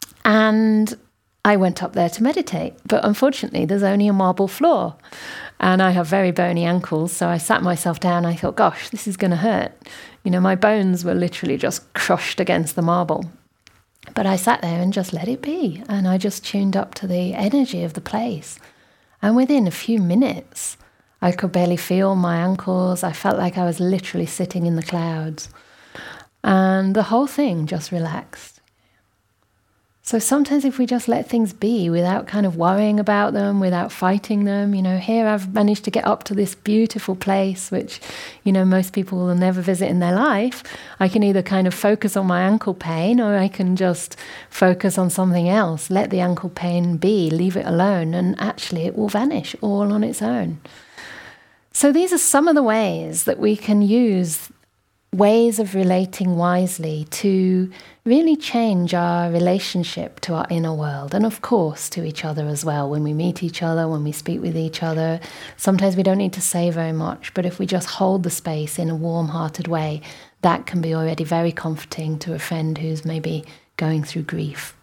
I went up there to meditate, but unfortunately there's only a marble floor and I have very bony ankles, so I sat myself down. I thought, gosh, this is going to hurt. My bones were literally just crushed against the marble. But I sat there and just let it be. And I just tuned up to the energy of the place. And within a few minutes, I could barely feel my ankles. I felt like I was literally sitting in the clouds. And the whole thing just relaxed. So sometimes if we just let things be without kind of worrying about them, without fighting them, here I've managed to get up to this beautiful place, which, most people will never visit in their life. I can either kind of focus on my ankle pain or I can just focus on something else, let the ankle pain be, leave it alone, and actually it will vanish all on its own. So these are some of the ways that we can use ways of relating wisely to really change our relationship to our inner world, and of course to each other as well. When we meet each other, when we speak with each other, sometimes we don't need to say very much, but if we just hold the space in a warm-hearted way, that can be already very comforting to a friend who's maybe going through grief.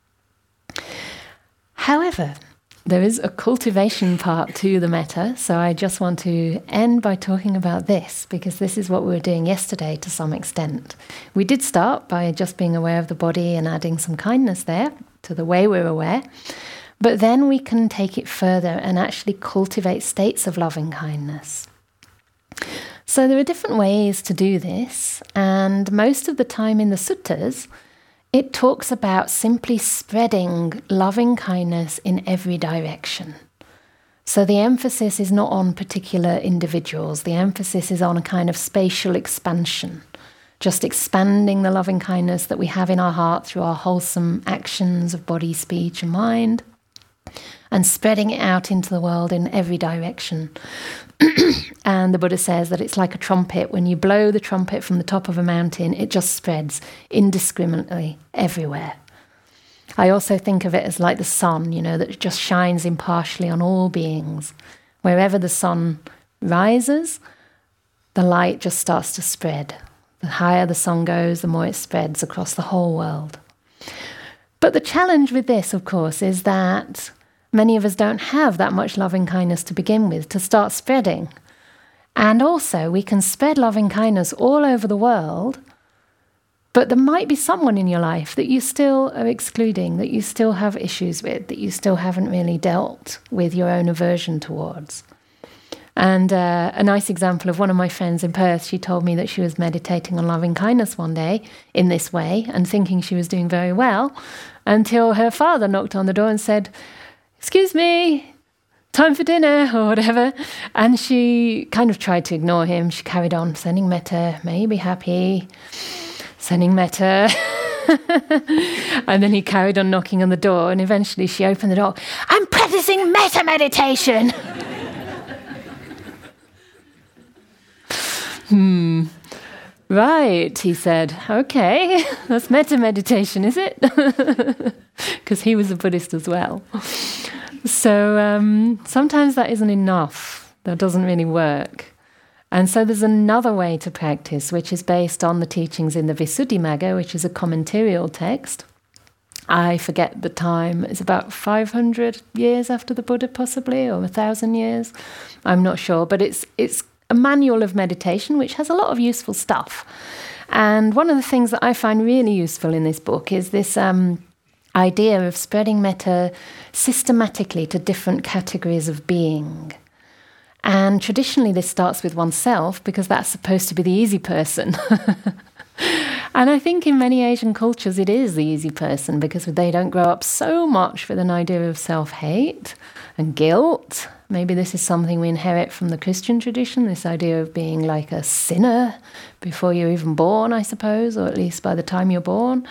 However, there is a cultivation part to the metta, so I just want to end by talking about this, because this is what we were doing yesterday to some extent. We did start by just being aware of the body and adding some kindness there to the way we're aware, but then we can take it further and actually cultivate states of loving kindness. So there are different ways to do this, and most of the time in the suttas, it talks about simply spreading loving kindness in every direction. So the emphasis is not on particular individuals. The emphasis is on a kind of spatial expansion, just expanding the loving kindness that we have in our heart through our wholesome actions of body, speech, and mind, and spreading it out into the world in every direction. And the Buddha says that it's like a trumpet. When you blow the trumpet from the top of a mountain, it just spreads indiscriminately everywhere. I also think of it as like the sun, that just shines impartially on all beings. Wherever the sun rises, the light just starts to spread. The higher the sun goes, the more it spreads across the whole world. But the challenge with this, of course, is that many of us don't have that much loving kindness to begin with, to start spreading. And also, we can spread loving kindness all over the world, but there might be someone in your life that you still are excluding, that you still have issues with, that you still haven't really dealt with your own aversion towards. And a nice example of one of my friends in Perth, she told me that she was meditating on loving kindness one day in this way and thinking she was doing very well, until her father knocked on the door and said, "Excuse me, time for dinner," or whatever. And she kind of tried to ignore him. She carried on sending metta, may you be happy, sending metta. And then he carried on knocking on the door, and eventually she opened the door. "I'm practicing metta meditation." Right, he said. Okay, that's metta meditation, is it? Because he was a Buddhist as well. So sometimes that isn't enough. That doesn't really work. And so there's another way to practice, which is based on the teachings in the Visuddhimagga, which is a commentarial text. I forget the time. It's about 500 years after the Buddha, possibly, or 1,000 years. I'm not sure, but it's a manual of meditation, which has a lot of useful stuff. And one of the things that I find really useful in this book is this idea of spreading metta systematically to different categories of being. And traditionally this starts with oneself, because that's supposed to be the easy person. And I think in many Asian cultures it is the easy person, because they don't grow up so much with an idea of self-hate and guilt. Maybe this is something we inherit from the Christian tradition, this idea of being like a sinner before you're even born, I suppose, or at least by the time you're born.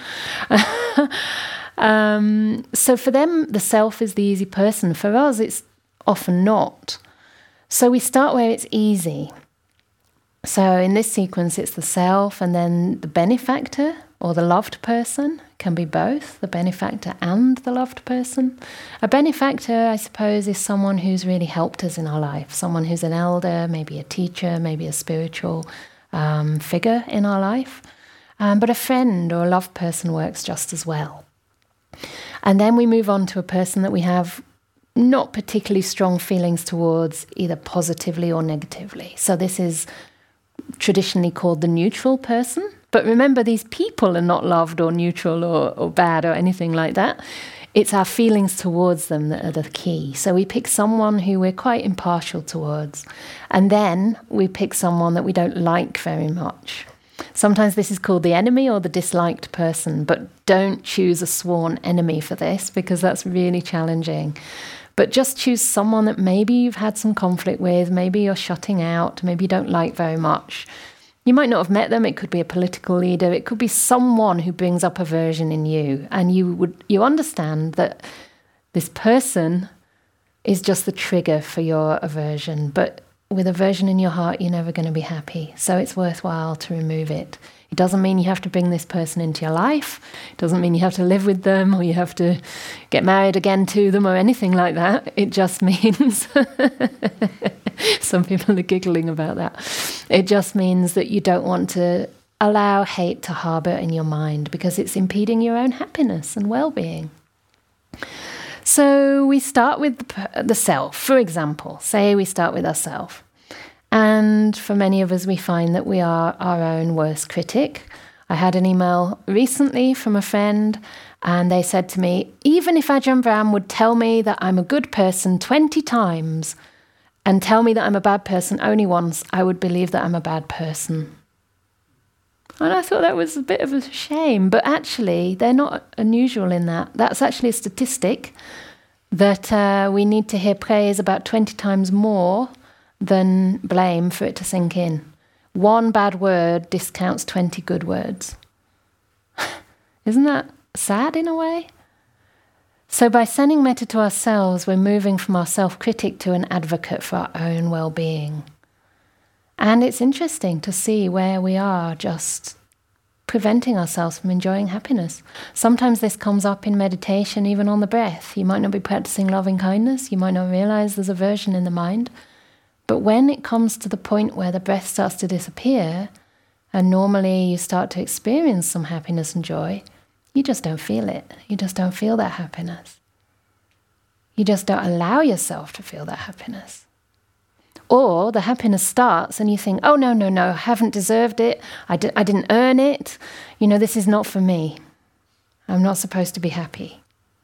So for them, the self is the easy person. For us, it's often not. So we start where it's easy. So in this sequence, it's the self, and then the benefactor or the loved person. Can be both, the benefactor and the loved person. A benefactor, I suppose, is someone who's really helped us in our life, someone who's an elder, maybe a teacher, maybe a spiritual figure in our life. But a friend or a loved person works just as well. And then we move on to a person that we have not particularly strong feelings towards, either positively or negatively. So this is traditionally called the neutral person. But remember, these people are not loved or neutral or bad or anything like that. It's our feelings towards them that are the key. So we pick someone who we're quite impartial towards. And then we pick someone that we don't like very much. Sometimes this is called the enemy or the disliked person, but don't choose a sworn enemy for this, because that's really challenging. But just choose someone that maybe you've had some conflict with, maybe you're shutting out, maybe you don't like very much. You might not have met them. It could be a political leader. It could be someone who brings up aversion in you. And you understand that this person is just the trigger for your aversion. But with aversion in your heart, you're never going to be happy. So it's worthwhile to remove it. It doesn't mean you have to bring this person into your life. It doesn't mean you have to live with them or you have to get married again to them or anything like that. It just means, some people are giggling about that. It just means that you don't want to allow hate to harbour in your mind because it's impeding your own happiness and well-being. So we start with the self, for example. Say we start with ourselves. And for many of us, we find that we are our own worst critic. I had an email recently from a friend, and they said to me, even if Ajahn Brahm would tell me that I'm a good person 20 times and tell me that I'm a bad person only once, I would believe that I'm a bad person. And I thought that was a bit of a shame, but actually they're not unusual in that. That's actually a statistic that we need to hear praise about 20 times more than blame for it to sink in. One bad word discounts 20 good words. Isn't that sad in a way? So by sending metta to ourselves, we're moving from our self-critic to an advocate for our own well-being. And it's interesting to see where we are just preventing ourselves from enjoying happiness. Sometimes this comes up in meditation, even on the breath. You might not be practicing loving kindness. You might not realize there's aversion in the mind. But when it comes to the point where the breath starts to disappear, and normally you start to experience some happiness and joy, you just don't feel it. You just don't feel that happiness. You just don't allow yourself to feel that happiness. Or the happiness starts and you think, oh, no, I haven't deserved it. I didn't earn it. This is not for me. I'm not supposed to be happy.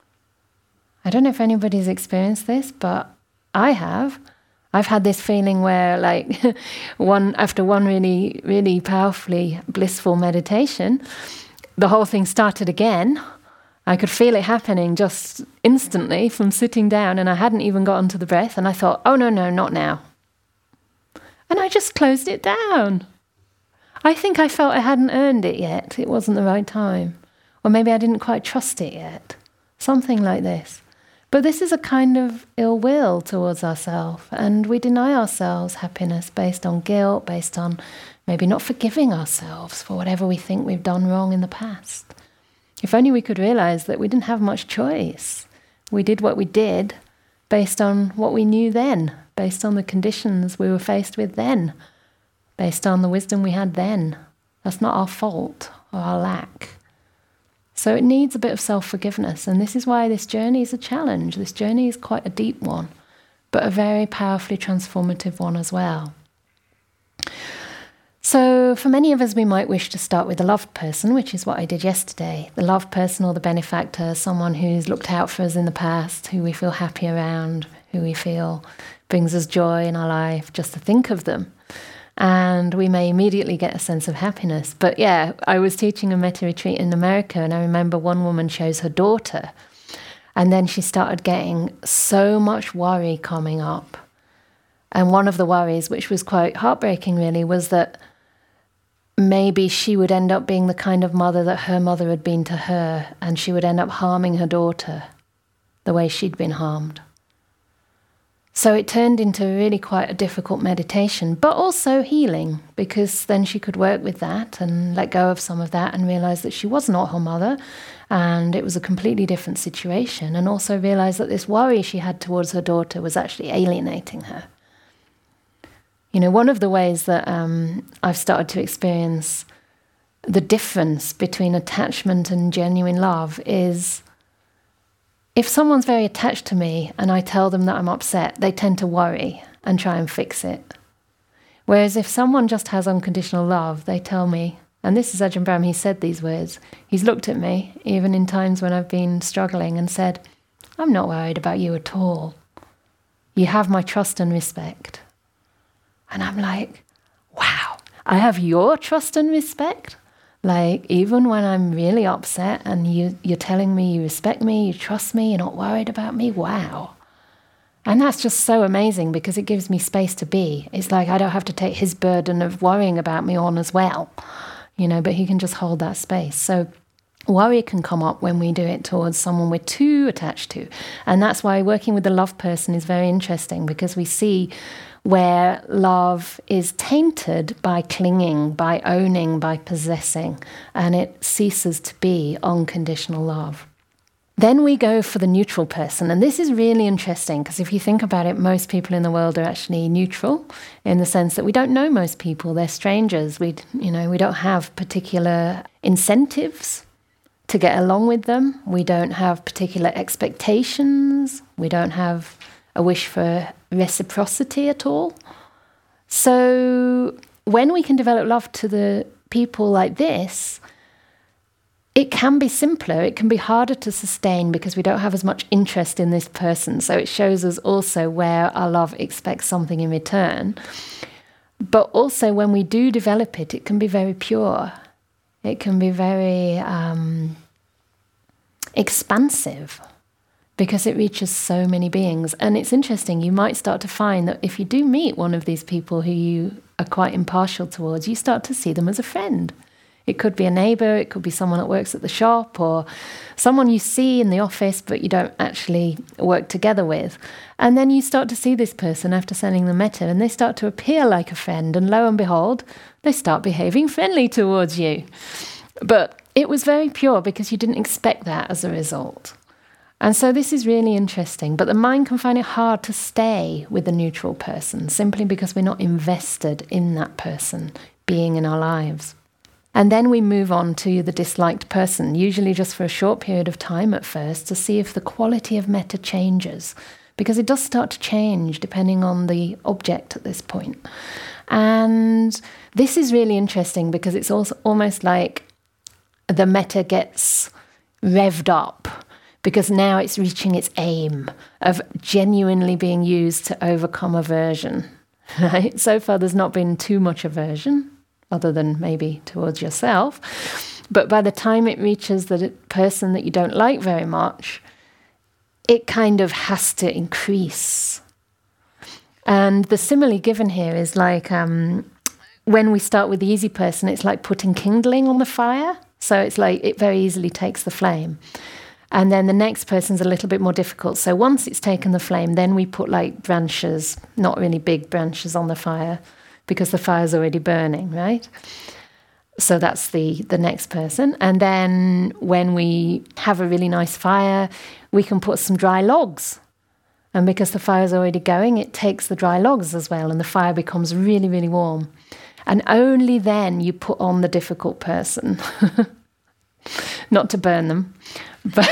I don't know if anybody's experienced this, but I have. I've had this feeling where, after one really, really powerfully blissful meditation, the whole thing started again. I could feel it happening just instantly from sitting down, and I hadn't even gotten to the breath, and I thought, oh, no, not now. And I just closed it down. I think I felt I hadn't earned it yet. It wasn't the right time. Or maybe I didn't quite trust it yet. Something like this. But this is a kind of ill will towards ourselves, and we deny ourselves happiness based on guilt, based on maybe not forgiving ourselves for whatever we think we've done wrong in the past. If only we could realize that we didn't have much choice. We did what we did based on what we knew then, based on the conditions we were faced with then, based on the wisdom we had then. That's not our fault or our lack. So it needs a bit of self-forgiveness, and this is why this journey is a challenge. This journey is quite a deep one, but a very powerfully transformative one as well. So for many of us, we might wish to start with the loved person, which is what I did yesterday. The loved person or the benefactor, someone who's looked out for us in the past, who we feel happy around, who we feel brings us joy in our life, just to think of them. And we may immediately get a sense of happiness. But yeah, I was teaching a metta retreat in America, and I remember one woman chose her daughter, and then she started getting so much worry coming up. And one of the worries, which was quite heartbreaking really, was that maybe she would end up being the kind of mother that her mother had been to her, and she would end up harming her daughter the way she'd been harmed. So it turned into really quite a difficult meditation, but also healing, because then she could work with that and let go of some of that and realize that she was not her mother and it was a completely different situation, and also realize that this worry she had towards her daughter was actually alienating her. One of the ways that I've started to experience the difference between attachment and genuine love is if someone's very attached to me and I tell them that I'm upset, they tend to worry and try and fix it. Whereas if someone just has unconditional love, they tell me, and this is Ajahn Brahm, he said these words, he's looked at me, even in times when I've been struggling, and said, I'm not worried about you at all. You have my trust and respect. And I'm like, wow, I have your trust and respect? Even when I'm really upset and you're telling me you respect me, you trust me, you're not worried about me, wow. And that's just so amazing because it gives me space to be. It's like I don't have to take his burden of worrying about me on as well, but he can just hold that space. So worry can come up when we do it towards someone we're too attached to. And that's why working with the love person is very interesting, because we see where love is tainted by clinging, by owning, by possessing, and it ceases to be unconditional love. Then we go for the neutral person, and this is really interesting because if you think about it, most people in the world are actually neutral in the sense that we don't know most people, they're strangers. We don't have particular incentives to get along with them. We don't have particular expectations. We don't have a wish for reciprocity at all. So when we can develop love to the people like this, it can be simpler, it can be harder to sustain because we don't have as much interest in this person. So it shows us also where our love expects something in return. But also when we do develop it, it can be very pure. It can be very expansive because it reaches so many beings. And it's interesting, you might start to find that if you do meet one of these people who you are quite impartial towards, you start to see them as a friend. It could be a neighbour, it could be someone that works at the shop, or someone you see in the office but you don't actually work together with. And then you start to see this person after sending them metta, and they start to appear like a friend, and lo and behold, they start behaving friendly towards you. But it was very pure because you didn't expect that as a result. And so this is really interesting, but the mind can find it hard to stay with the neutral person simply because we're not invested in that person being in our lives. And then we move on to the disliked person, usually just for a short period of time at first, to see if the quality of metta changes, because it does start to change depending on the object at this point. And this is really interesting because it's also almost like the metta gets revved up, because now it's reaching its aim of genuinely being used to overcome aversion. Right? So far there's not been too much aversion, other than maybe towards yourself. But by the time it reaches the person that you don't like very much, it kind of has to increase. And the simile given here is like when we start with the easy person, it's like putting kindling on the fire. So it's like it very easily takes the flame. And then the next person's a little bit more difficult. So once it's taken the flame, then we put like branches, not really big branches on the fire, because the fire's already burning, right? So that's the next person. And then when we have a really nice fire, we can put some dry logs. And because the fire's already going, it takes the dry logs as well, and the fire becomes really, really warm. And only then you put on the difficult person. Not to burn them. But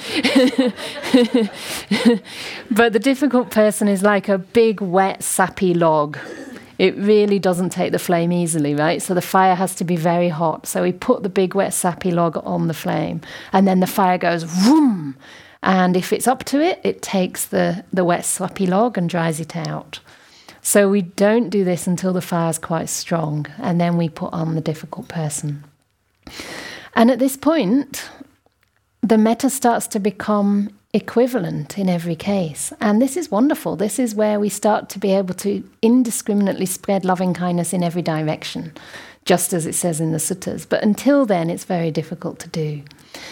the difficult person is like a big, wet, sappy log. It really doesn't take the flame easily, right? So the fire has to be very hot. So we put the big, wet, sappy log on the flame, and then the fire goes vroom. And if it's up to it, it takes the wet, sappy log and dries it out. So we don't do this until the fire's quite strong, and then we put on the difficult person. And at this point, the metta starts to become equivalent in every case. And this is wonderful. This is where we start to be able to indiscriminately spread loving kindness in every direction, just as it says in the suttas. But until then, it's very difficult to do.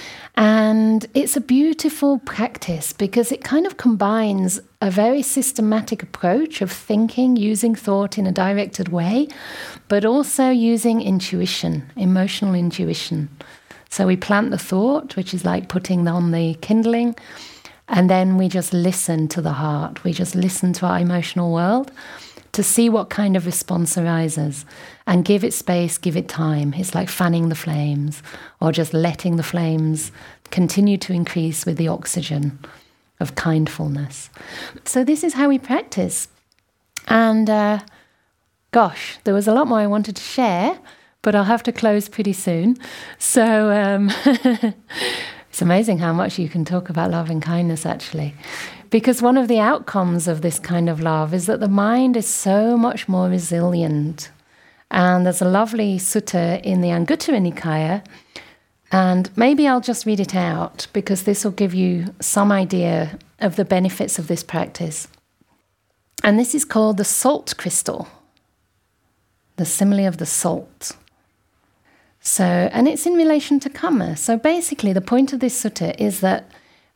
And it's a beautiful practice because it kind of combines a very systematic approach of thinking, using thought in a directed way, but also using intuition, emotional intuition. So we plant the thought, which is like putting on the kindling, and then we just listen to the heart. We just listen to our emotional world to see what kind of response arises and give it space, give it time. It's like fanning the flames or just letting the flames continue to increase with the oxygen of kindfulness. So this is how we practice. And gosh, there was a lot more I wanted to share, but I'll have to close pretty soon. So it's amazing how much you can talk about love and kindness, actually. Because one of the outcomes of this kind of love is that the mind is so much more resilient. And there's a lovely sutta in the Anguttara Nikaya, and maybe I'll just read it out because this will give you some idea of the benefits of this practice. And this is called the salt crystal, the simile of the salt. So, and it's in relation to karma. So basically the point of this sutta is that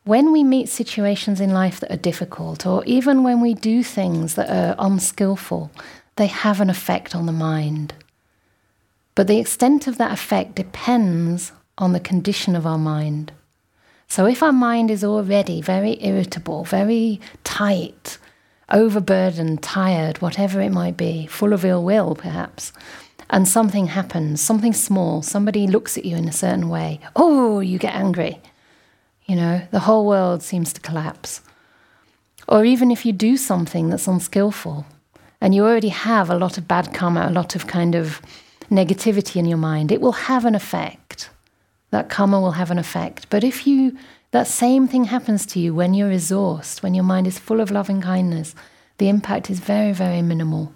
when we meet situations in life that are difficult, or even when we do things that are unskillful, they have an effect on the mind. But the extent of that effect depends on the condition of our mind. So if our mind is already very irritable, very tight, overburdened, tired, whatever it might be, full of ill will perhaps, and something happens, something small, somebody looks at you in a certain way, oh, you get angry. You know, the whole world seems to collapse. Or even if you do something that's unskillful, and you already have a lot of bad karma, a lot of kind of negativity in your mind, it will have an effect. That karma will have an effect. But if that same thing happens to you when you're resourced, when your mind is full of loving kindness, the impact is very, very minimal.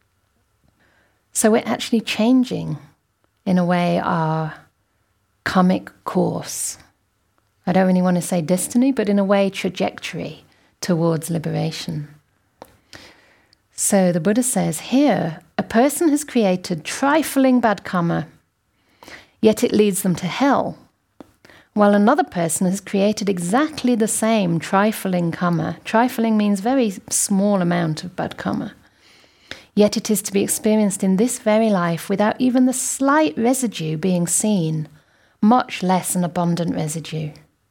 So we're actually changing, in a way, our karmic course. I don't really want to say destiny, but in a way, trajectory towards liberation. So the Buddha says here, a person has created trifling bad karma, yet it leads them to hell, while another person has created exactly the same trifling karma. Trifling means very small amount of bad karma. Yet it is to be experienced in this very life without even the slight residue being seen, much less an abundant residue.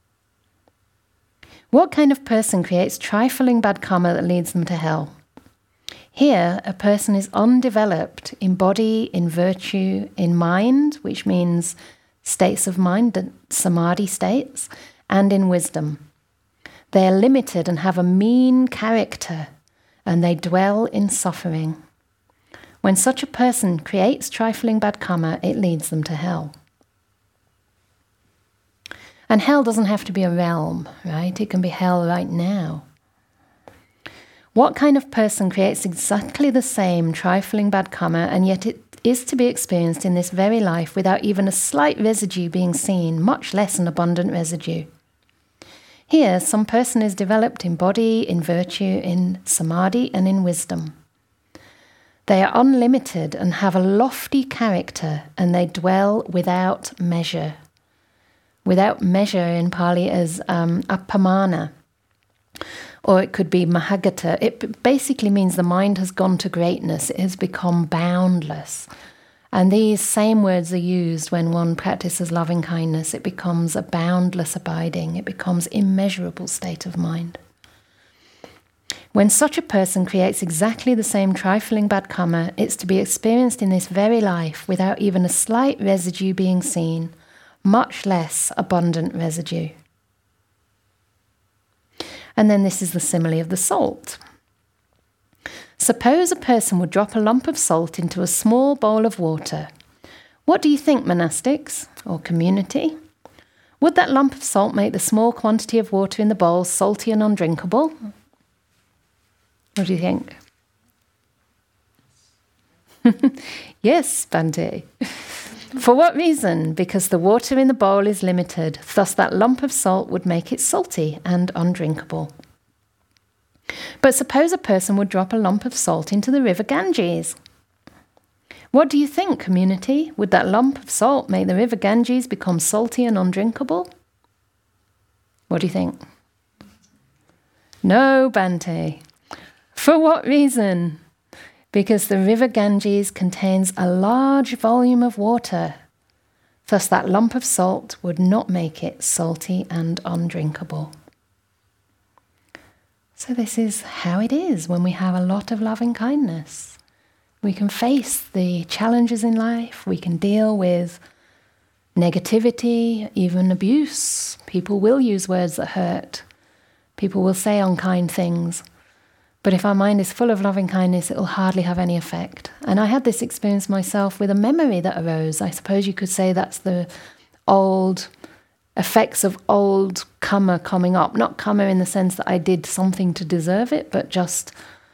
What kind of person creates trifling bad karma that leads them to hell? Here, a person is undeveloped in body, in virtue, in mind, which means states of mind, samadhi states, and in wisdom. They are limited and have a mean character, and they dwell in suffering. When such a person creates trifling bad karma, it leads them to hell. And hell doesn't have to be a realm, right? It can be hell right now. What kind of person creates exactly the same trifling bad karma, and yet it is to be experienced in this very life without even a slight residue being seen, much less an abundant residue? Here, some person is developed in body, in virtue, in samadhi, and in wisdom. They are unlimited and have a lofty character, and they dwell without measure. Without measure in Pali is appamana, or it could be mahagata. It basically means the mind has gone to greatness, it has become boundless. And these same words are used when one practices loving kindness. It becomes a boundless abiding, it becomes immeasurable state of mind. When such a person creates exactly the same trifling bad karma, it's to be experienced in this very life without even a slight residue being seen, much less abundant residue. And then this is the simile of the salt. Suppose a person would drop a lump of salt into a small bowl of water. What do you think, monastics, or community? Would that lump of salt make the small quantity of water in the bowl salty and undrinkable? What do you think? Yes, Bhante. For what reason? Because the water in the bowl is limited, thus that lump of salt would make it salty and undrinkable. But suppose a person would drop a lump of salt into the river Ganges. What do you think, community? Would that lump of salt make the river Ganges become salty and undrinkable? What do you think? No, Bhante. For what reason? Because the river Ganges contains a large volume of water. Thus that lump of salt would not make it salty and undrinkable. So this is how it is when we have a lot of loving kindness. We can face the challenges in life, we can deal with negativity, even abuse. People will use words that hurt. People will say unkind things. But if our mind is full of loving kindness, it will hardly have any effect. And I had this experience myself with a memory that arose. I suppose you could say that's the old effects of old karma coming up. Not karma in the sense that I did something to deserve it, but just,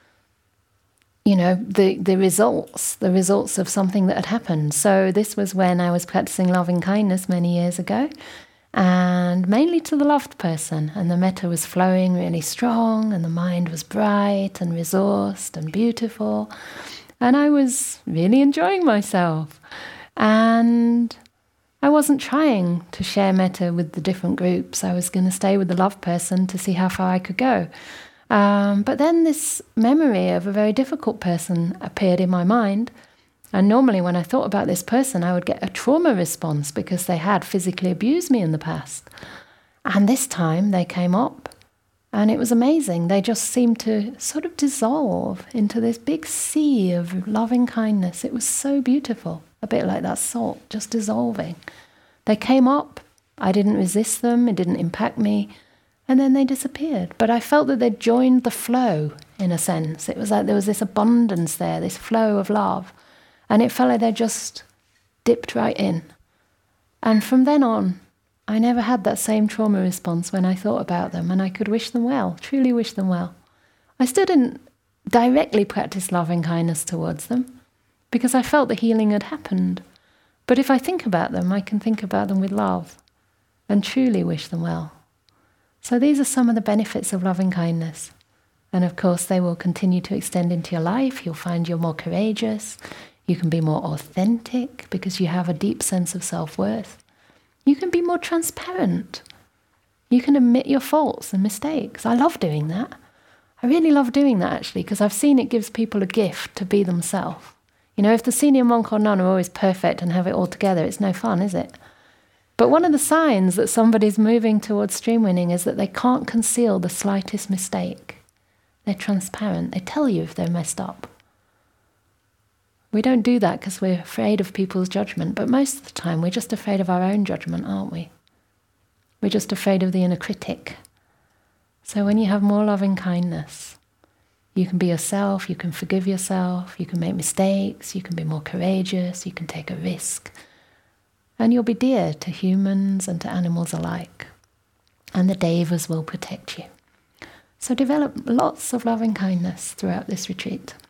the results of something that had happened. So this was when I was practicing loving kindness many years ago, and mainly to the loved person. And the metta was flowing really strong, and the mind was bright and resourced and beautiful. And I was really enjoying myself. And I wasn't trying to share metta with the different groups. I was going to stay with the love person to see how far I could go. But then this memory of a very difficult person appeared in my mind. And normally when I thought about this person, I would get a trauma response because they had physically abused me in the past. And this time they came up and it was amazing. They just seemed to sort of dissolve into this big sea of loving kindness. It was so beautiful. A bit like that salt, just dissolving. They came up, I didn't resist them, it didn't impact me, and then they disappeared. But I felt that they joined the flow, in a sense. It was like there was this abundance there, this flow of love, and it felt like they just dipped right in. And from then on, I never had that same trauma response when I thought about them, and I could wish them well, truly wish them well. I still didn't directly practice loving kindness towards them, because I felt the healing had happened. But if I think about them, I can think about them with love and truly wish them well. So these are some of the benefits of loving kindness. And of course, they will continue to extend into your life. You'll find you're more courageous. You can be more authentic because you have a deep sense of self-worth. You can be more transparent. You can admit your faults and mistakes. I love doing that. I really love doing that, actually, because I've seen it gives people a gift to be themselves. You know, if the senior monk or nun are always perfect and have it all together, it's no fun, is it? But one of the signs that somebody's moving towards stream winning is that they can't conceal the slightest mistake. They're transparent. They tell you if they're messed up. We don't do that because we're afraid of people's judgment, but most of the time we're just afraid of our own judgment, aren't we? We're just afraid of the inner critic. So when you have more loving kindness, you can be yourself, you can forgive yourself, you can make mistakes, you can be more courageous, you can take a risk. And you'll be dear to humans and to animals alike. And the devas will protect you. So develop lots of loving kindness throughout this retreat.